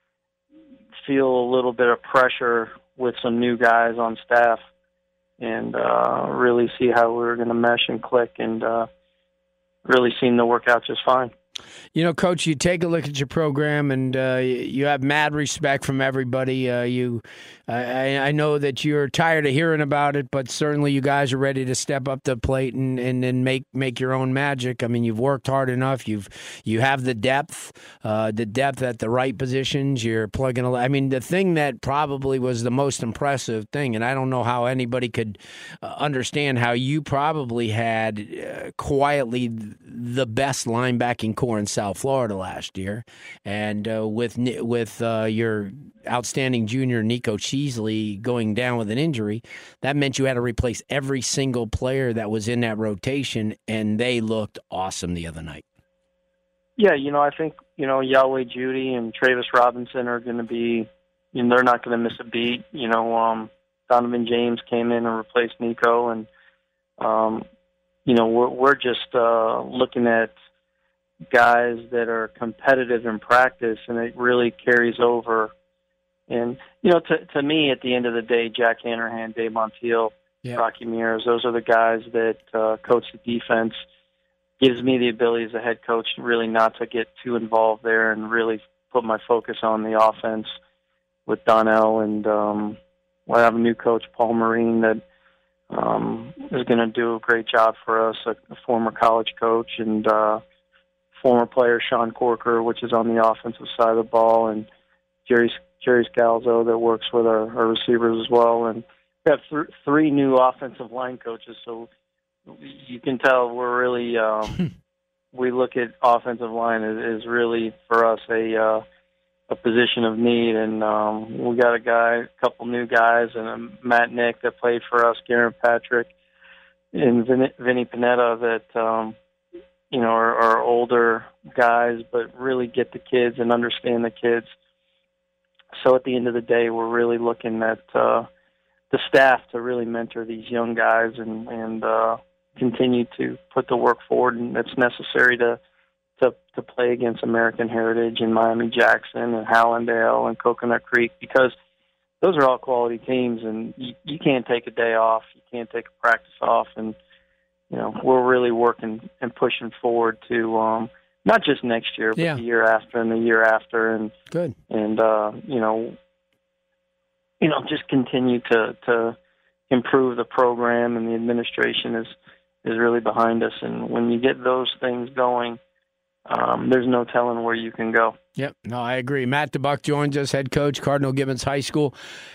feel a little bit of pressure with some new guys on staff and uh, really see how we were going to mesh and click, and uh, really seemed to work out just fine. You know, Coach, you take a look at your program, and uh, you have mad respect from everybody. Uh, you, I, I know that you're tired of hearing about it, but certainly you guys are ready to step up the plate and, and, and make make your own magic. I mean, you've worked hard enough. You've you have the depth, uh, the depth at the right positions. You're plugging. A, I mean, the thing that probably was the most impressive thing, and I don't know how anybody could uh, understand how you probably had uh, quietly the best linebacking core in South Florida last year, and uh, with with uh, your outstanding junior Nico Cheesley going down with an injury, that meant you had to replace every single player that was in that rotation, and they looked awesome the other night. Yeah, you know, I think, you know, Yahweh Judy and Travis Robinson are going to be, you know, they're not going to miss a beat. You know, um, Donovan James came in and replaced Nico, and, um, you know, we're, we're just uh, looking at guys that are competitive in practice, and it really carries over. And, you know, to to me, at the end of the day, Jack Hanrahan, Dave Montiel, yeah. Rocky Mears, those are the guys that uh, coach the defense. Gives me the ability as a head coach really not to get too involved there and really put my focus on the offense with Donnell. And um, I have a new coach, Paul Marine, that um, is going to do a great job for us, a, a former college coach, and uh, former player Sean Corker, which is on the offensive side of the ball, and Jerry Jerry Scalzo that works with our, our receivers as well, and we have th- three new offensive line coaches. So you can tell we're really um, we look at offensive line as, as really for us a uh, a position of need, and um, we got a guy, a couple new guys, and um, Matt Nick that played for us, Garen Patrick, and Vin- Vinny Panetta that um, you know are, are older guys, but really get the kids and understand the kids. So at the end of the day, we're really looking at uh, the staff to really mentor these young guys and, and uh, continue to put the work forward and that's necessary to, to to play against American Heritage and Miami-Jackson and Hallandale and Coconut Creek, because those are all quality teams, and you, you can't take a day off, you can't take a practice off, and you know we're really working and pushing forward to um, not just next year, but yeah. the year after and the year after, and good, and uh, you know, you know, just continue to to improve the program, and the administration is is really behind us. And when you get those things going, um, there's no telling where you can go. Yep, no, I agree. Matt DeBuck joins us, head coach, Cardinal Gibbons High School.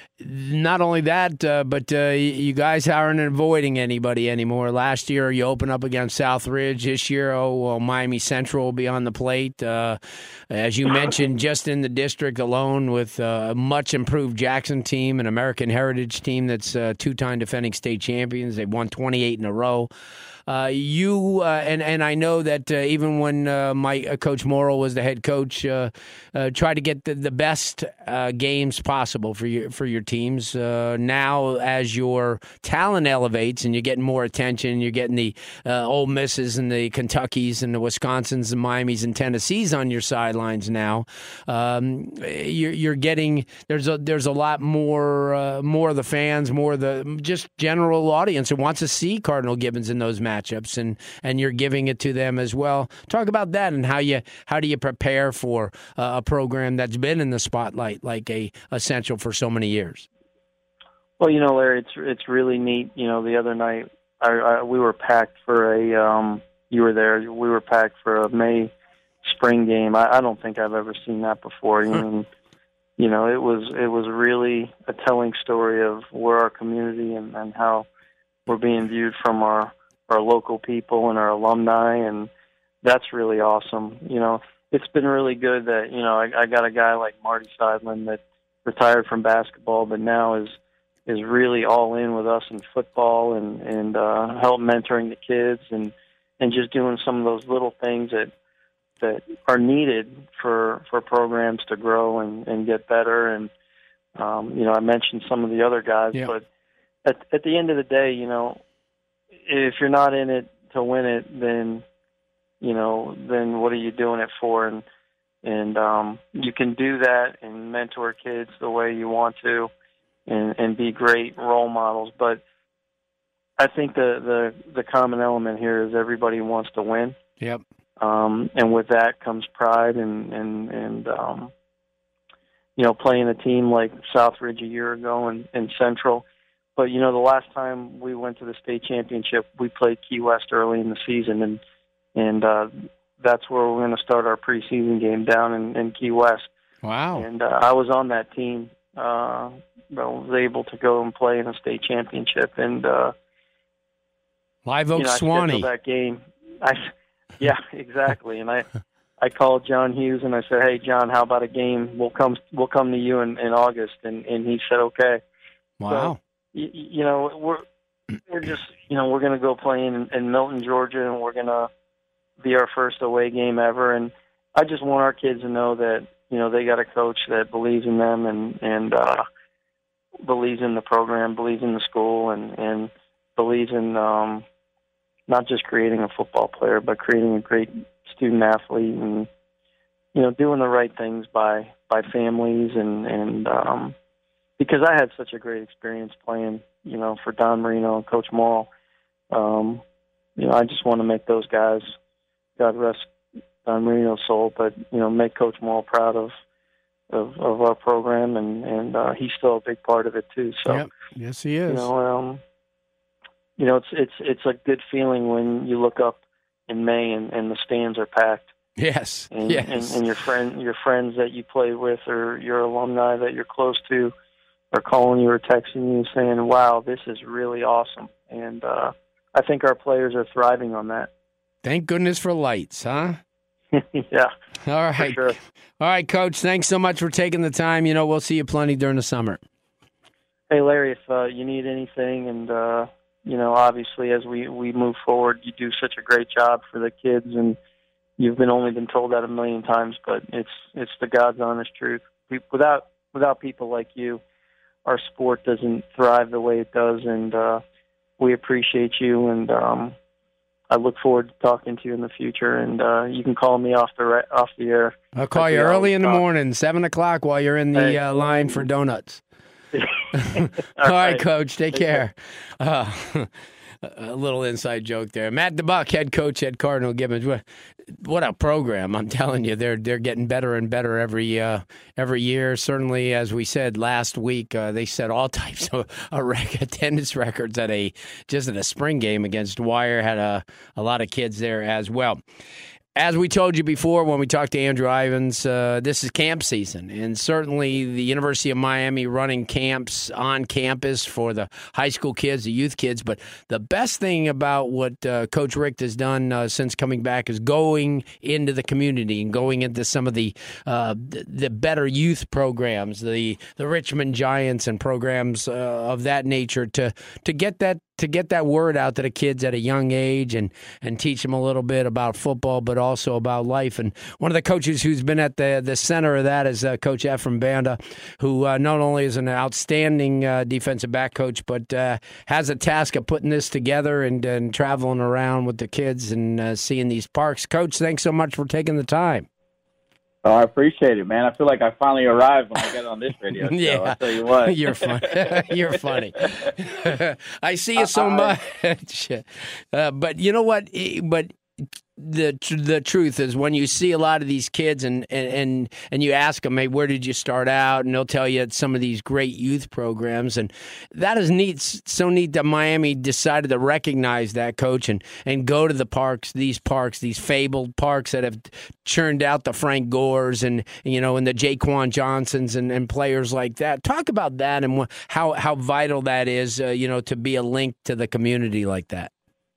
Not only that, uh, but uh, you guys aren't avoiding anybody anymore. Last year, you opened up against Southridge. This year, oh, well, Miami Central will be on the plate. Uh, as you mentioned, just in the district alone with a much improved Jackson team, an American Heritage team that's uh, two-time defending state champions. They've won twenty-eight in a row. Uh, you uh, and and I know that uh, even when uh, my uh, Coach Morrill was the head coach, uh, uh, tried to get the, the best uh, games possible for your for your teams. Uh, now, as your talent elevates and you're getting more attention, you're getting the uh, Ole Misses and the Kentuckys and the Wisconsins and Miamis and Tennessees on your sidelines. Now, um, you're, you're getting there's a there's a lot more uh, more of the fans, more of the just general audience who wants to see Cardinal Gibbons in those matches. Matchups and, and you're giving it to them as well. Talk about that and how you how do you prepare for uh, a program that's been in the spotlight like a Essential for so many years. Well, you know, Larry, it's it's really neat. You know, the other night I, I, we were packed for a. Um, you were there. We were packed for a May spring game. I, I don't think I've ever seen that before. You know, you know, it was it was really a telling story of where our community and, and how we're being viewed from our. our local people and our alumni, and that's really awesome. You know, it's been really good that, you know, I, I got a guy like Marty Seidlin that retired from basketball, but now is is really all in with us in football and, and uh, help mentoring the kids and, and just doing some of those little things that that are needed for, for programs to grow and, and get better. And, um, you know, I mentioned some of the other guys, yeah. but at, at the end of the day, you know, if you're not in it to win it, then, you know, then what are you doing it for? And, and um, you can do that and mentor kids the way you want to and, and be great role models. But I think the, the, the common element here is everybody wants to win. Yep. Um, and with that comes pride and, and, and um, you know, playing a team like Southridge a year ago and, and Central. But, you know, the last time we went to the state championship, we played Key West early in the season, and and uh, that's where we're going to start our preseason game down in, in Key West. Wow. And uh, I was on that team. Uh, I was able to go and play in a state championship. And, uh, Live Oak you know, I Swanee. that game. I, yeah, exactly. And I I called John Hughes, and I said, hey, John, how about a game? We'll come we'll come to you in, in August. And, and he said, okay. Wow. So, you, you know, we're we're just, you know, we're going to go play in, in Milton, Georgia, and we're going to be our first away game ever. And I just want our kids to know that, you know, they got a coach that believes in them and, and uh, believes in the program, believes in the school, and, and believes in um, not just creating a football player, but creating a great student athlete and, you know, doing the right things by, by families and, and um, because I had such a great experience playing, you know, for Don Marino and Coach Morrill. Um, you know, I just want to make those guys, God rest Don Marino's soul, but, you know, make Coach Morrill proud of of, of our program, and, and uh, he's still a big part of it too. So, yep. Yes, he is. You know, um, you know, it's it's it's a good feeling when you look up in May and, and the stands are packed. Yes, and, yes. and, and your friend, your friends that you play with, or your alumni that you're close to, are calling you or texting you saying, "Wow, this is really awesome." And uh, I think our players are thriving on that. Thank goodness for lights, huh? Yeah. All right. For sure. All right, Coach. Thanks so much for taking the time. You know, we'll see you plenty during the summer. Hey, Larry, if uh, you need anything, and uh, you know, obviously, as we, we move forward, you do such a great job for the kids, and you've been only been told that a million times, but it's it's the God's honest truth. We, without without people like you, our sport doesn't thrive the way it does, and uh, we appreciate you, and um, I look forward to talking to you in the future, and uh, you can call me off the off the air. I'll call you early in the morning, seven o'clock, while you're in the Hey. uh, line for donuts. All, All right, right, Coach. Take, take care. care. Uh, a little inside joke there. Matt DeBuck, head coach at Cardinal Gibbons. What, what a program! I'm telling you, they're they're getting better and better every uh, every year. Certainly, as we said last week, uh, they set all types of uh, rec- attendance records at a just at a spring game against Wire. Had a a lot of kids there as well. As we told you before when we talked to Andrew Ivins, uh, this is camp season, and certainly the University of Miami running camps on campus for the high school kids, the youth kids. But the best thing about what uh, Coach Richt has done uh, since coming back is going into the community and going into some of the uh, the better youth programs, the the Richmond Giants and programs uh, of that nature to to get that. to get that word out to the kids at a young age and, and teach them a little bit about football, but also about life. And one of the coaches who's been at the, the center of that is uh, Coach Ephraim Banda, who uh, not only is an outstanding uh, defensive back coach, but uh, has a task of putting this together and, and traveling around with the kids and uh, seeing these parks. Coach, thanks so much for taking the time. Oh, I appreciate it, man. I feel like I finally arrived when I got on this radio show. Yeah, I'll tell you what. You're funny. You're funny. I see you so much. Uh, but you know what? But the the truth is, when you see a lot of these kids and, and, and you ask them, hey, where did you start out? And they'll tell you it's some of these great youth programs. And that is neat. So neat that Miami decided to recognize that, Coach, and, and go to the parks, these parks, these fabled parks that have churned out the Frank Gores and, you know, and the Jaquan Johnsons and, and players like that. Talk about that and how, how vital that is, uh, you know, to be a link to the community like that.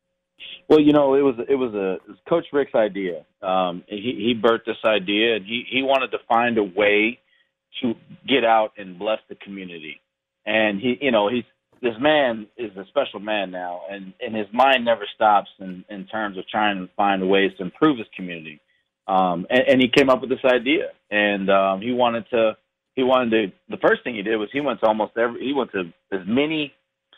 Well, you know, it was it was a it was Coach Rick's idea. Um, he he birthed this idea, and he, he wanted to find a way to get out and bless the community. And he, you know, he's this man is a special man now, and, and his mind never stops in, in terms of trying to find ways to improve his community. Um, and, and he came up with this idea, and um, he wanted to he wanted to. The first thing he did was he went to almost every he went to as many.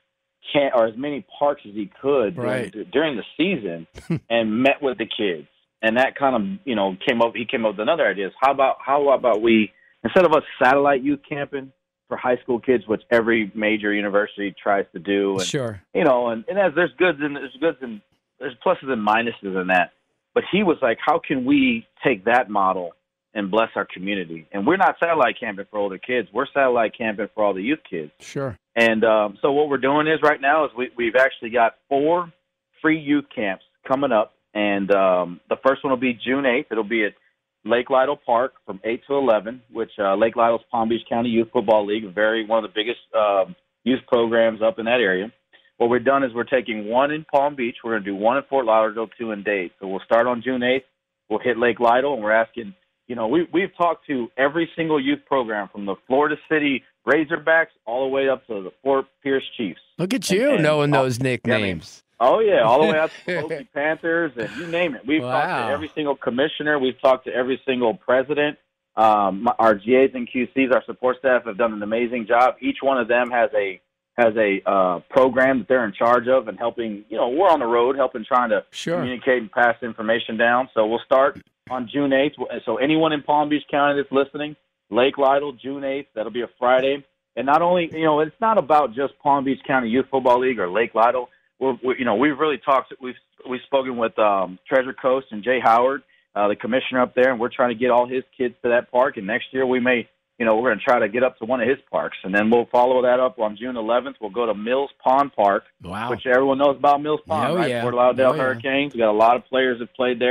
Can, or as many parks as he could right. during, during the season and met with the kids. And that kind of, you know, came up, he came up with another idea. Is how about, how about we, instead of us satellite youth camping for high school kids, which every major university tries to do. And, sure. You know, and, and as there's goods and there's goods and there's pluses and minuses in that. But he was like, how can we take that model and bless our community? And we're not satellite camping for older kids. We're satellite camping for all the youth kids. Sure. And um, so what we're doing is right now is we, we've actually got four free youth camps coming up. And um, the first one will be June eighth. It'll be at Lake Lytle Park from eight to eleven, which uh, Lake Lytle's Palm Beach County Youth Football League, very one of the biggest um, youth programs up in that area. What we've done is we're taking one in Palm Beach. We're going to do one in Fort Lauderdale, two in Dade. So we'll start on June eighth. We'll hit Lake Lytle, and we're asking, you know, we, we've talked to every single youth program from the Florida City Razorbacks all the way up to the Fort Pierce Chiefs. Look at you and, and knowing all, those nicknames. Yeah, I mean, oh, yeah, all the way up to the Hokie Panthers and you name it. We've wow. talked to every single commissioner. We've talked to every single president. Um, our G As and Q Cs, our support staff, have done an amazing job. Each one of them has a has a uh, program that they're in charge of and helping, you know, we're on the road helping trying to sure. communicate and pass information down. So we'll start on June eighth. So anyone in Palm Beach County that's listening, Lake Lytle, June eighth, that'll be a Friday. And not only, you know, it's not about just Palm Beach County Youth Football League or Lake Lytle. We're, we're you know, we've really talked, we've we've spoken with um, Treasure Coast and Jay Howard, uh, the commissioner up there, and we're trying to get all his kids to that park. And next year we may, you know, we're going to try to get up to one of his parks. And then we'll follow that up on June eleventh. We'll go to Mills Pond Park, wow. which everyone knows about Mills Pond, oh, right? Yeah. Fort Lauderdale oh, Hurricanes. Yeah. We got a lot of players that played there.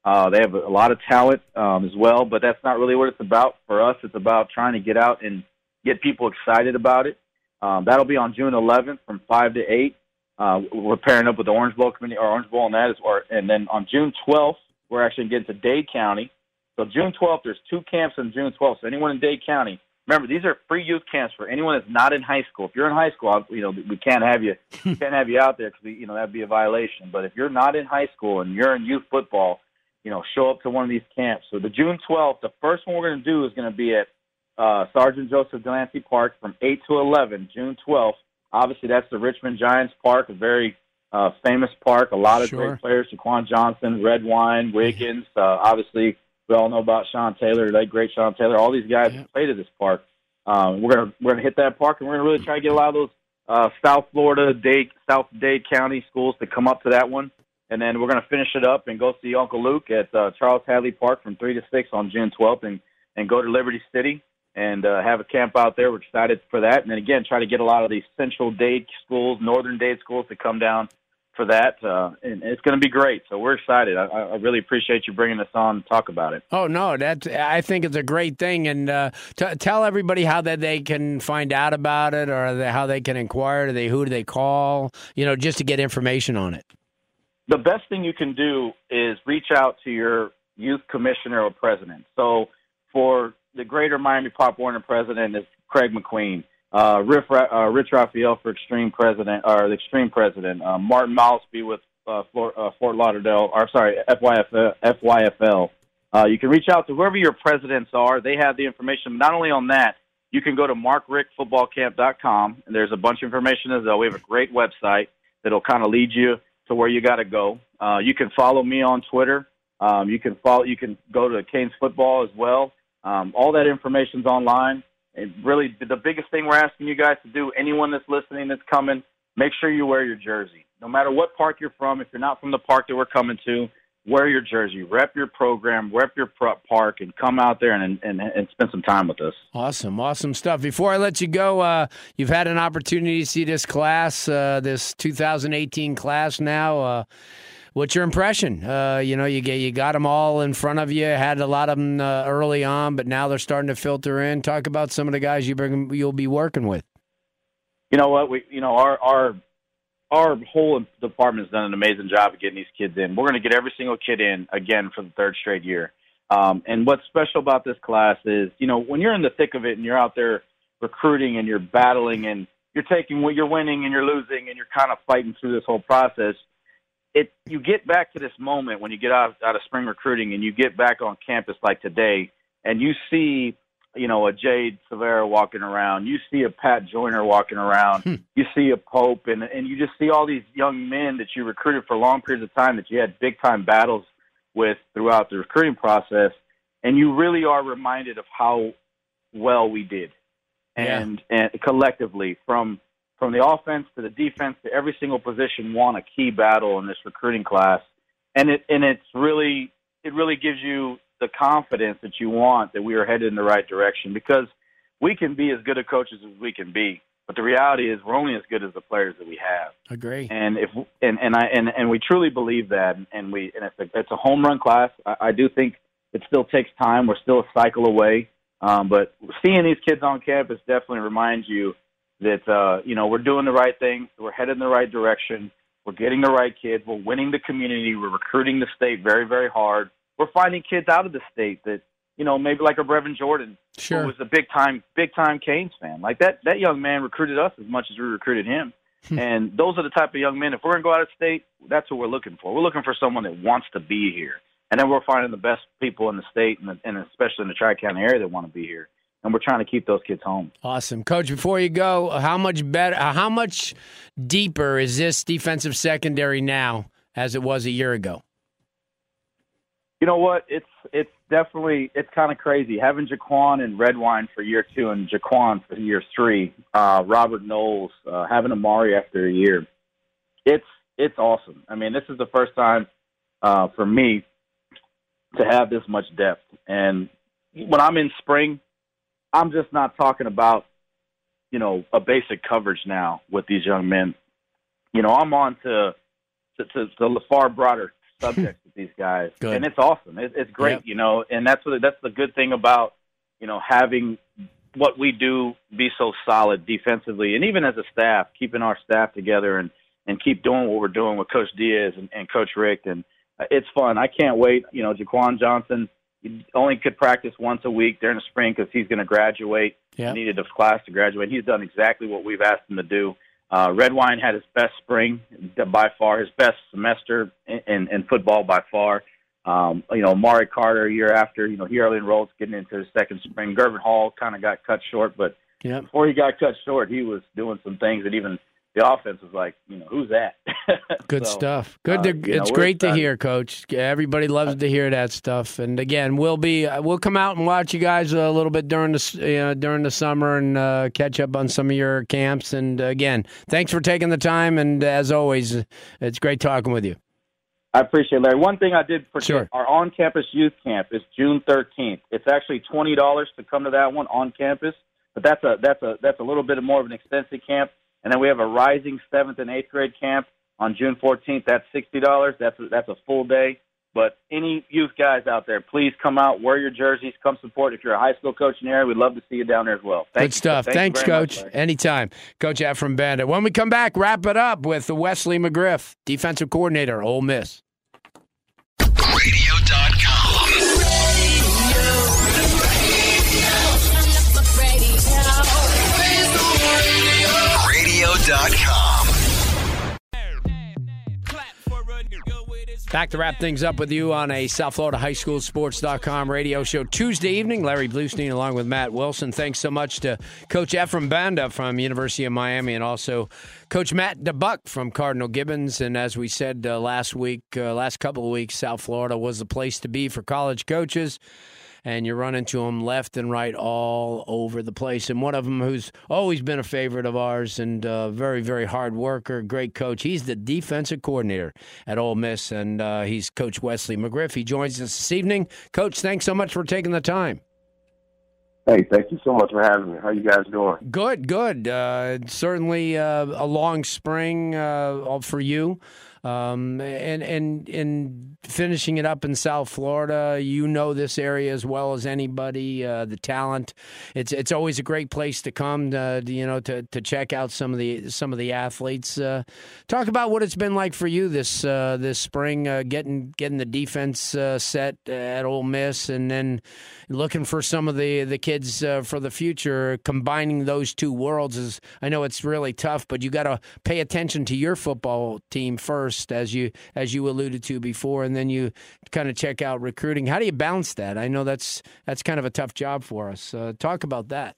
Uh, they have a lot of talent um, as well, but that's not really what it's about. For us, it's about trying to get out and get people excited about it. Um, that'll be on June eleventh from five to eight. Uh, we're pairing up with the Orange Bowl community, or Orange Bowl, and that is, or, and then on June twelfth, we're actually getting to Dade County. So June twelfth, there's two camps on June twelfth. So anyone in Dade County, remember, these are free youth camps for anyone that's not in high school. If you're in high school, you know, we can't have you can't have you out there because, you know, that'd be a violation. But if you're not in high school and you're in youth football, you know, show up to one of these camps. So the June twelfth, the first one we're going to do is going to be at uh, Sergeant Joseph Delancey Park from eight to eleven, June twelfth. Obviously, that's the Richmond Giants Park, a very uh, famous park. A lot of Sure. great players, Jaquan Johnson, Redwine, Wiggins. Uh, obviously, we all know about Sean Taylor, that great Sean Taylor. All these guys yeah. played at this park. Um, we're gonna we're gonna hit that park, and we're gonna really try to get a lot of those uh, South Florida, Dade, South Dade County schools to come up to that one, and then we're gonna finish it up and go see Uncle Luke at uh, Charles Hadley Park from three to six on June twelfth, and and go to Liberty City and uh, have a camp out there. We're excited for that, and then again try to get a lot of these Central Dade schools, Northern Dade schools to come down for that, uh, and it's going to be great. So we're excited. I, I really appreciate you bringing us on to talk about it. Oh no, that's I think it's a great thing, and uh, t- tell everybody how that they can find out about it, or they, how they can inquire. Do they who do they call? You know, just to get information on it. The best thing you can do is reach out to your youth commissioner or president. So for the Greater Miami Pop Warner president is Craig McQueen. Uh, Riff, uh, Rich Raphael for Extreme President, or the Extreme President. Uh, Martin Malsby with uh, Fort, uh, Fort Lauderdale, or sorry, F Y F L. F Y F L. Uh, you can reach out to whoever your presidents are. They have the information. Not only on that, you can go to mark richt football camp dot com, and there's a bunch of information as well. We have a great website that'll kind of lead you to where you got to go. Uh, you can follow me on Twitter. Um, you can follow. You can go to Canes Football as well. Um, all that information's online. And really, the biggest thing we're asking you guys to do, anyone that's listening that's coming, make sure you wear your jersey. No matter what park you're from, if you're not from the park that we're coming to, wear your jersey, rep your program, rep your park, and come out there and, and, and spend some time with us. Awesome, awesome stuff. Before I let you go, uh, you've had an opportunity to see this class, uh, this two thousand eighteen class now. Uh, What's your impression? Uh, you know, you get you got them all in front of you. Had a lot of them uh, early on, but now they're starting to filter in. Talk about some of the guys you bring, you'll be working with. You know what? We, you know, our our our whole department has done an amazing job of getting these kids in. We're going to get every single kid in again for the third straight year. Um, and what's special about this class is, you know, when you're in the thick of it and you're out there recruiting and you're battling and you're taking what you're winning and you're losing and you're kind of fighting through this whole process. It you get back to this moment when you get out out of spring recruiting and you get back on campus like today, and you see, you know, a Jade Severa walking around, you see a Pat Joyner walking around, hmm. you see a Pope, and and you just see all these young men that you recruited for long periods of time that you had big time battles with throughout the recruiting process, and you really are reminded of how well we did, and yeah. and collectively from. From the offense to the defense to every single position won a key battle in this recruiting class. And it and it's really it really gives you the confidence that you want that we are headed in the right direction, because we can be as good a coaches as we can be. But the reality is we're only as good as the players that we have. Agree. And if and, and I and, and we truly believe that, and we and it's a, it's a home run class. I, I do think it still takes time. We're still a cycle away. Um, but seeing these kids on campus definitely reminds you that, uh, you know, we're doing the right thing. We're headed in the right direction. We're getting the right kids. We're winning the community. We're recruiting the state very, very hard. We're finding kids out of the state that, you know, maybe like a Brevin Jordan, sure. who was a big-time big-time Canes fan. Like, that, that young man recruited us as much as we recruited him. And those are the type of young men, if we're going to go out of state, that's what we're looking for. We're looking for someone that wants to be here. And then we're finding the best people in the state, and, the, and especially in the Tri-County area, that want to be here. And we're trying to keep those kids home. Awesome. Coach, before you go, how much better, how much deeper is this defensive secondary now as it was a year ago? You know what? It's it's definitely, it's kind of crazy. Having Jaquan and Redwine for year two and Jaquan for year three, uh, Robert Knowles, uh, having Amari after a year, it's it's awesome. I mean, this is the first time uh, for me to have this much depth. And when I'm in spring, I'm just not talking about, you know, a basic coverage now with these young men. You know, I'm on to to, to, to far broader subjects with these guys, Good. and it's awesome. It, it's great, Yep. you know, and that's what that's the good thing about, you know, having what we do be so solid defensively, and even as a staff, keeping our staff together and, and keep doing what we're doing with Coach Diaz and, and Coach Rick, and uh, it's fun. I can't wait. You know, Jaquan Johnson he only could practice once a week during the spring because he's going to graduate. Yep. He needed a class to graduate. He's done exactly what we've asked him to do. Uh, Redwine had his best spring by far, his best semester in, in, in football by far. Um, you know, Mari Carter a year after, you know, he early enrolled, getting into his second spring. Gervin Hall kind of got cut short, but yep. before he got cut short, he was doing some things that even the offense was like, you know, who's that? Good So, stuff. Good. uh, To, you know, it's we're great to excited. hear, Coach. Everybody loves to hear that stuff. And again, we'll be uh, we'll come out and watch you guys a little bit during the s- you know, during the summer and uh, catch up on some of your camps. And uh, again, thanks for taking the time. And as always, it's great talking with you. I appreciate it, Larry. One thing I did forget, Sure. our on-campus youth camp is June thirteenth. It's actually twenty dollars to come to that one on campus, but that's a that's a that's a little bit more of an expensive camp. And then we have a rising seventh and eighth grade camp on June fourteenth. That's sixty dollars. That's a, that's a full day. But any youth guys out there, please come out, wear your jerseys, come support. If you're a high school coach in the area, we'd love to see you down there as well. Thank Good you. stuff. Thank you Thanks, very much, Coach. Larry. Anytime. Coach Ephraim Bandit. When we come back, wrap it up with the Wesley McGriff, defensive coordinator, Ole Miss. radio dot com. radio dot com. Back to wrap things up with you on a South Florida High School Sports dot com radio show Tuesday evening. Larry Bluestein along with Matt Wilson. Thanks so much to Coach Ephraim Banda from University of Miami and also Coach Matt DeBuck from Cardinal Gibbons. And as we said uh, last week, uh, last couple of weeks, South Florida was the place to be for college coaches. And you run into them left and right all over the place. And one of them who's always been a favorite of ours and uh, very, very hard worker, great coach. He's the defensive coordinator at Ole Miss, and uh, he's Coach Wesley McGriff. He joins us this evening. Coach, thanks so much for taking the time. Hey, thank you so much for having me. How you guys doing? Good, good. Uh, certainly uh, a long spring uh, for you. Um, and, and, and finishing it up in South Florida, you know this area as well as anybody, uh, the talent. It's, it's always a great place to come to, you know, to, to check out some of the, some of the athletes. Uh, talk about what it's been like for you this, uh, this spring, uh, getting, getting the defense, uh, set at Ole Miss and then looking for some of the, the kids, uh, for the future, combining those two worlds is, I know it's really tough, but you got to pay attention to your football team first. As you as you alluded to before, and then you kind of check out recruiting. How do you balance that? I know that's that's kind of a tough job for us. Uh, talk about that.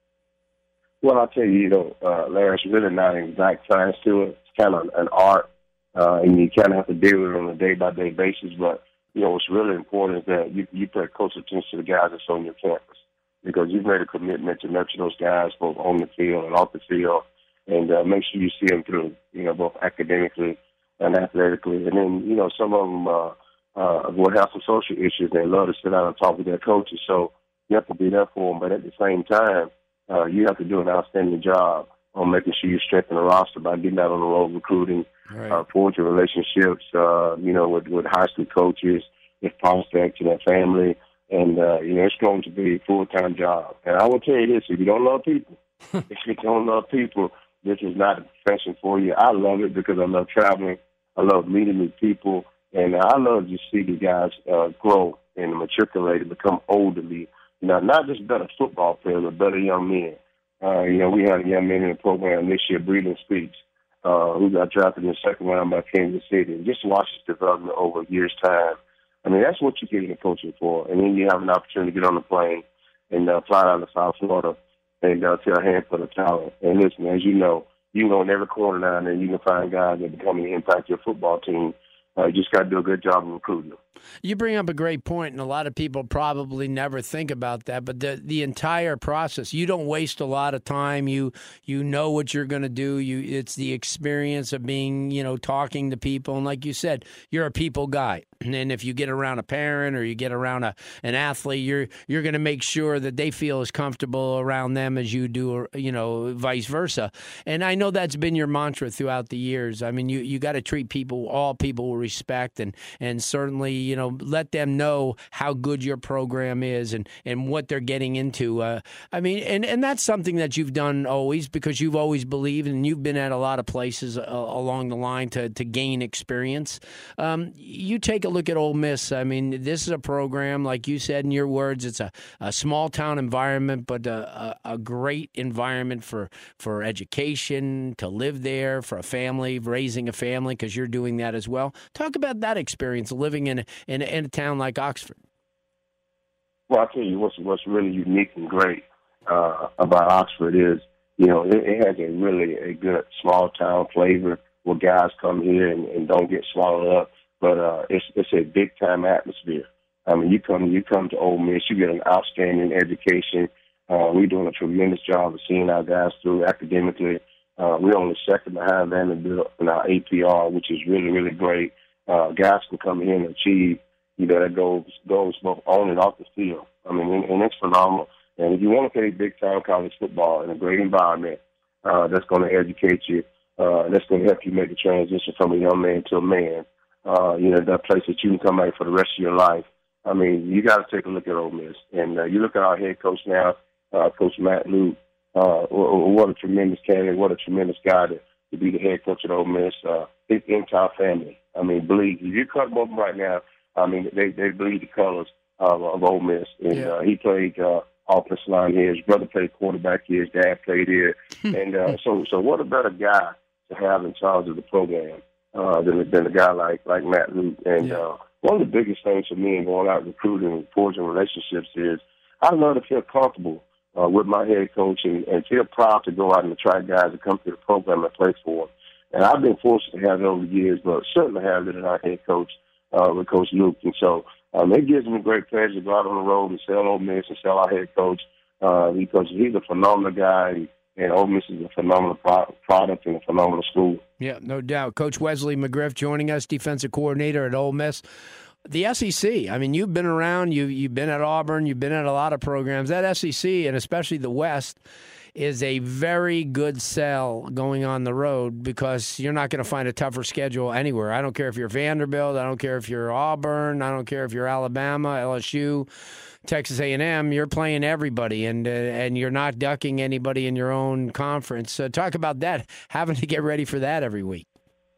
Well, I'll tell you, you know, uh, Larry, it's really not an exact science to it. It's kind of an art, uh, and you kind of have to deal with it on a day-by-day basis. But, you know, what's really important is that you, you pay close attention to the guys that's on your campus because you've made a commitment to nurture those guys both on the field and off the field, and uh, make sure you see them through, you know, both academically and athletically. And then, you know, some of them uh, uh, will have some social issues. They love to sit down and talk with their coaches. So you have to be there for them. But at the same time, uh, you have to do an outstanding job on making sure you strengthen the roster by getting out on the road recruiting, right. uh, forging relationships, uh, you know, with, with high school coaches, with prospects and their family. And, uh, you know, it's going to be a full-time job. And I will tell you this, if you don't love people, if you don't love people, this is not a profession for you. I love it because I love traveling. I love meeting new people. And I love to see the guys uh, grow and matriculate and become olderly. You know, not just better football players, but better young men. Uh, you know, we had a young man in the program this year, Breeden Speaks, uh, who got drafted in the second round by Kansas City. And just watch his development over a year's time. I mean, that's what you get into coaching for. And then you have an opportunity to get on the plane and uh, fly out to South Florida and uh, to a handful of talent. And listen, as you know, you can go in every corner down there and you can find guys that become an impact your football team. Uh, you just got to do a good job of recruiting them. You bring up a great point, and a lot of people probably never think about that. But the the entire process, you don't waste a lot of time. You you know what you're going to do. You it's the experience of being, you know, talking to people, and like you said, you're a people guy. And if you get around a parent or you get around a an athlete, you're you're going to make sure that they feel as comfortable around them as you do, or, you know, vice versa. And I know that's been your mantra throughout the years. I mean, you, you got to treat people, all people, with respect, and and certainly, you know, let them know how good your program is and, and what they're getting into. Uh, I mean, and, and that's something that you've done always, because you've always believed, and you've been at a lot of places uh, along the line to, to gain experience. Um, you take a look at Ole Miss. I mean, this is a program, like you said in your words, it's a, a small town environment, but a, a, a great environment for, for education, to live there, for a family, raising a family, because you're doing that as well. Talk about that experience living in a, in, a, in a town like Oxford. Well, I'll tell you what's, what's really unique and great uh, about Oxford is, you know, it, it has a really a good small town flavor where guys come here and, and don't get swallowed up. But uh, it's it's a big time atmosphere. I mean, you come you come to Ole Miss, you get an outstanding education. Uh, we're doing a tremendous job of seeing our guys through academically. Uh, we're only second behind Vanderbilt in our A P R, which is really really great. Uh, guys can come in and achieve, you know, that goes goes both on and off the field. I mean, and, and it's phenomenal. And if you want to play big time college football in a great environment, uh, that's going to educate you. Uh, that's going to help you make the transition from a young man to a man. Uh, you know, that place that you can come back for the rest of your life. I mean, you got to take a look at Ole Miss. And uh, you look at our head coach now, uh, Coach Matt Luke. Uh, what a tremendous candidate, what a tremendous guy to, to be the head coach at Ole Miss. Uh, his entire family. I mean, believe, if you cut them open right now, I mean, they, they bleed the colors of, of Ole Miss. And yeah. uh, he played uh, offensive line here. His brother played quarterback here. His dad played here. and uh, so, so what a better guy to have in charge of the program. Uh, than, than a guy like, like Matt Luke. And yeah. uh, one of the biggest things for me in going out recruiting and forging relationships is I love to feel comfortable uh, with my head coach and, and feel proud to go out and attract guys to come to the program and play for them. And I've been fortunate to have it over the years, but certainly have it in our head coach uh, with Coach Luke. And so um, it gives me great pleasure to go out on the road and sell Ole Miss and sell our head coach uh, because he's a phenomenal guy. And, And Ole Miss is a phenomenal pro- product and a phenomenal school. Yeah, no doubt. Coach Wesley McGriff joining us, defensive coordinator at Ole Miss. The S E C, I mean, you've been around, you, you've been at Auburn, you've been at a lot of programs. That S E C, and especially the West, is a very good sell going on the road because you're not going to find a tougher schedule anywhere. I don't care if you're Vanderbilt. I don't care if you're Auburn. I don't care if you're Alabama, L S U, Texas A and M. You're playing everybody, and uh, and you're not ducking anybody in your own conference. So talk about that, having to get ready for that every week.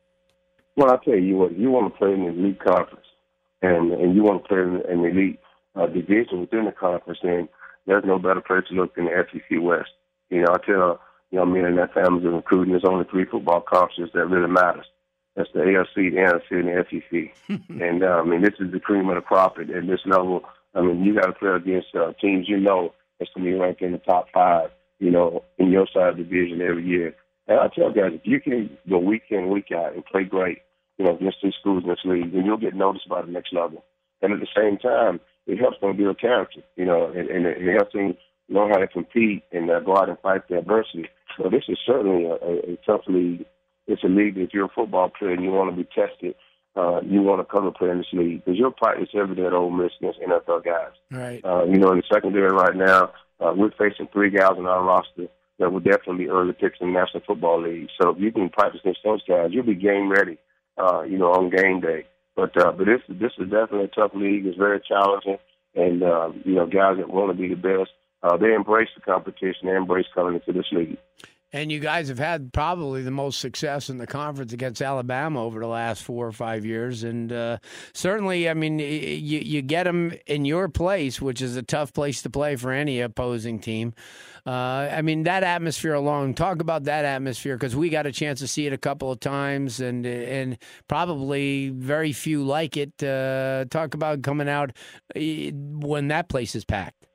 Well, I'll tell you what, you want to play in the elite conference, and, and you want to play in an elite uh, division within the conference, and there's no better place to look than the S E C West. You know, I tell young men and their families in recruiting, there's only three football conferences that really matters. That's the A F C, the N F C, and the S E C. and, uh, I mean, this is the cream of the crop at, at this level. I mean, you got to play against uh, teams you know that's going to be ranked in the top five, you know, in your side of the division every year. And I tell guys, if you can go week in, week out and play great, you know, against these schools in this league, then you'll get noticed by the next level. And at the same time, it helps them build character, you know, and, and it helps them learn how to compete and uh, go out and fight the adversity. So this is certainly a, a, a tough league. It's a league that if you're a football player and you want to be tested, uh, you want to come and play in this league because you're practice every day at Ole Miss against N F L guys. Right. Uh, you know, in the secondary right now, uh, we're facing three guys on our roster that will definitely be early picks in the National Football League. So if you can practice against those guys, you'll be game ready, uh, you know, on game day. But uh, but this this is definitely a tough league. It's very challenging, and uh, you know, guys that want to be the best, uh, they embrace the competition. They embrace coming into this league. And you guys have had probably the most success in the conference against Alabama over the last four or five years. And uh, certainly, I mean, you, you get them in your place, which is a tough place to play for any opposing team. Uh, I mean, that atmosphere alone, talk about that atmosphere, because we got a chance to see it a couple of times and and probably very few like it. Uh, talk about coming out when that place is packed.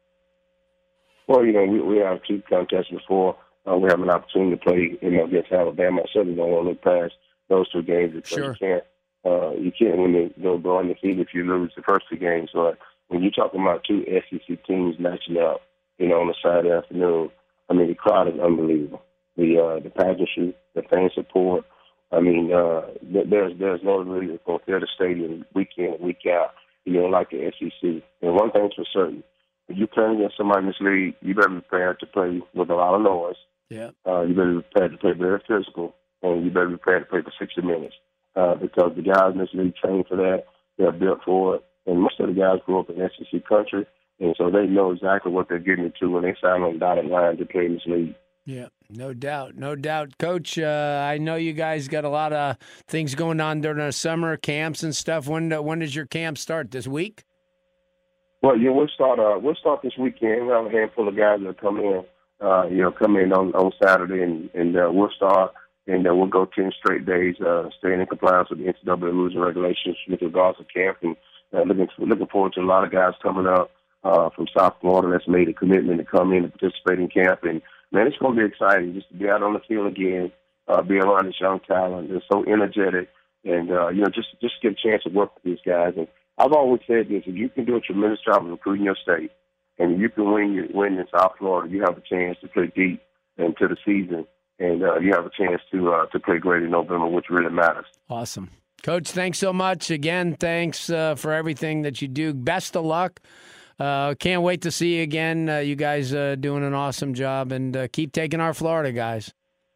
Well, you know, we, we have two contests before. Uh, we have an opportunity to play, you know, against Alabama. I certainly don't want to look past those two games because sure. you can't, uh, you can't win the, go, go undefeated if you lose the first two games. So when you're talking about two S E C teams matching up, you know, on a Saturday afternoon, I mean, the crowd is unbelievable. The uh, the pageantry, the fan support, I mean, uh, there's there's no reason to fill the stadium week in and week out, you know, like the S E C. And one thing's for certain, if you're playing against somebody in this league, you better be prepared to play with a lot of noise. Yeah. Uh, you better be prepared to play very physical, and you better be prepared to play for sixty minutes uh, because the guys in this league train for that. They're built for it. And most of the guys grew up in S E C country, and so they know exactly what they're getting into when they sign on the dotted line to play in this league. Yeah, no doubt, no doubt. Coach, uh, I know you guys got a lot of things going on during the summer, camps and stuff. When when does your camp start, this week? Well, yeah, we'll start uh, we'll start this weekend. We have a handful of guys that come in, uh, you know, come in on, on Saturday, and, and uh, we'll start, and uh, we'll go ten straight days, uh, staying in compliance with the N C double A rules and regulations with regards to camp, and uh, looking, looking forward to a lot of guys coming up uh, from South Florida that's made a commitment to come in and participate in camp. And man, it's going to be exciting just to be out on the field again, uh, be around this young talent. They're so energetic, and uh, you know, just just get a chance to work with these guys. And I've always said this: if you can do a tremendous job of recruiting your state, and you can win win in South Florida, you have a chance to play deep into the season, and uh, you have a chance to uh, to play great in November, which really matters. Awesome. Coach, thanks so much. Again, thanks uh, for everything that you do. Best of luck. Uh, can't wait to see you again. Uh, you guys uh, doing an awesome job, and uh, keep taking our Florida guys.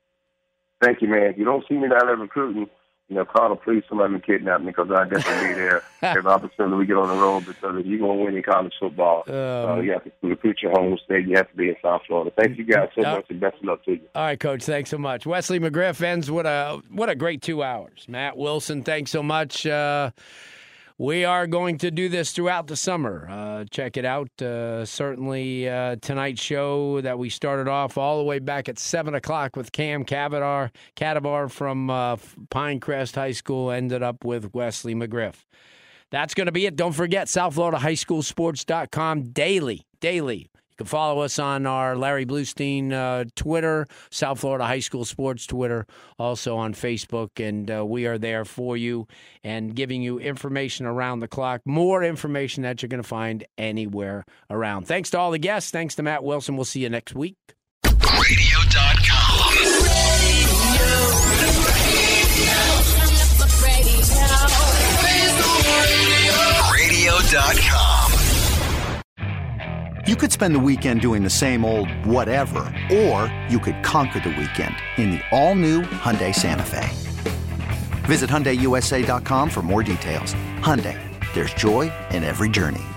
Thank you, man. If you don't see me down there recruiting, you know, call the police, somebody can kidnap me because I'll definitely be there every opportunity we get on the road, because if you're going to win in college football, um, uh, you have to recruit your home state. You have to be in South Florida. Thank you guys so uh, much, and best of luck to you. All right, Coach, thanks so much. Wesley McGriff ends. What a, what a great two hours. Matt Wilson, thanks so much. Uh, We are going to do this throughout the summer. Uh, check it out. Uh, certainly uh, tonight's show that we started off all the way back at seven o'clock with Cam Cavadar, Cadabar from uh, Pinecrest High School ended up with Wesley McGriff. That's going to be it. Don't forget, South Florida High School Sports dot com daily, daily. You can follow us on our Larry Bluestein uh, Twitter, South Florida High School Sports Twitter, also on Facebook, and uh, we are there for you and giving you information around the clock, more information that you're going to find anywhere around. Thanks to all the guests. Thanks to Matt Wilson. We'll see you next week. radio dot com. radio dot com. You could spend the weekend doing the same old whatever, or you could conquer the weekend in the all-new Hyundai Santa Fe. Visit Hyundai U S A dot com for more details. Hyundai, there's joy in every journey.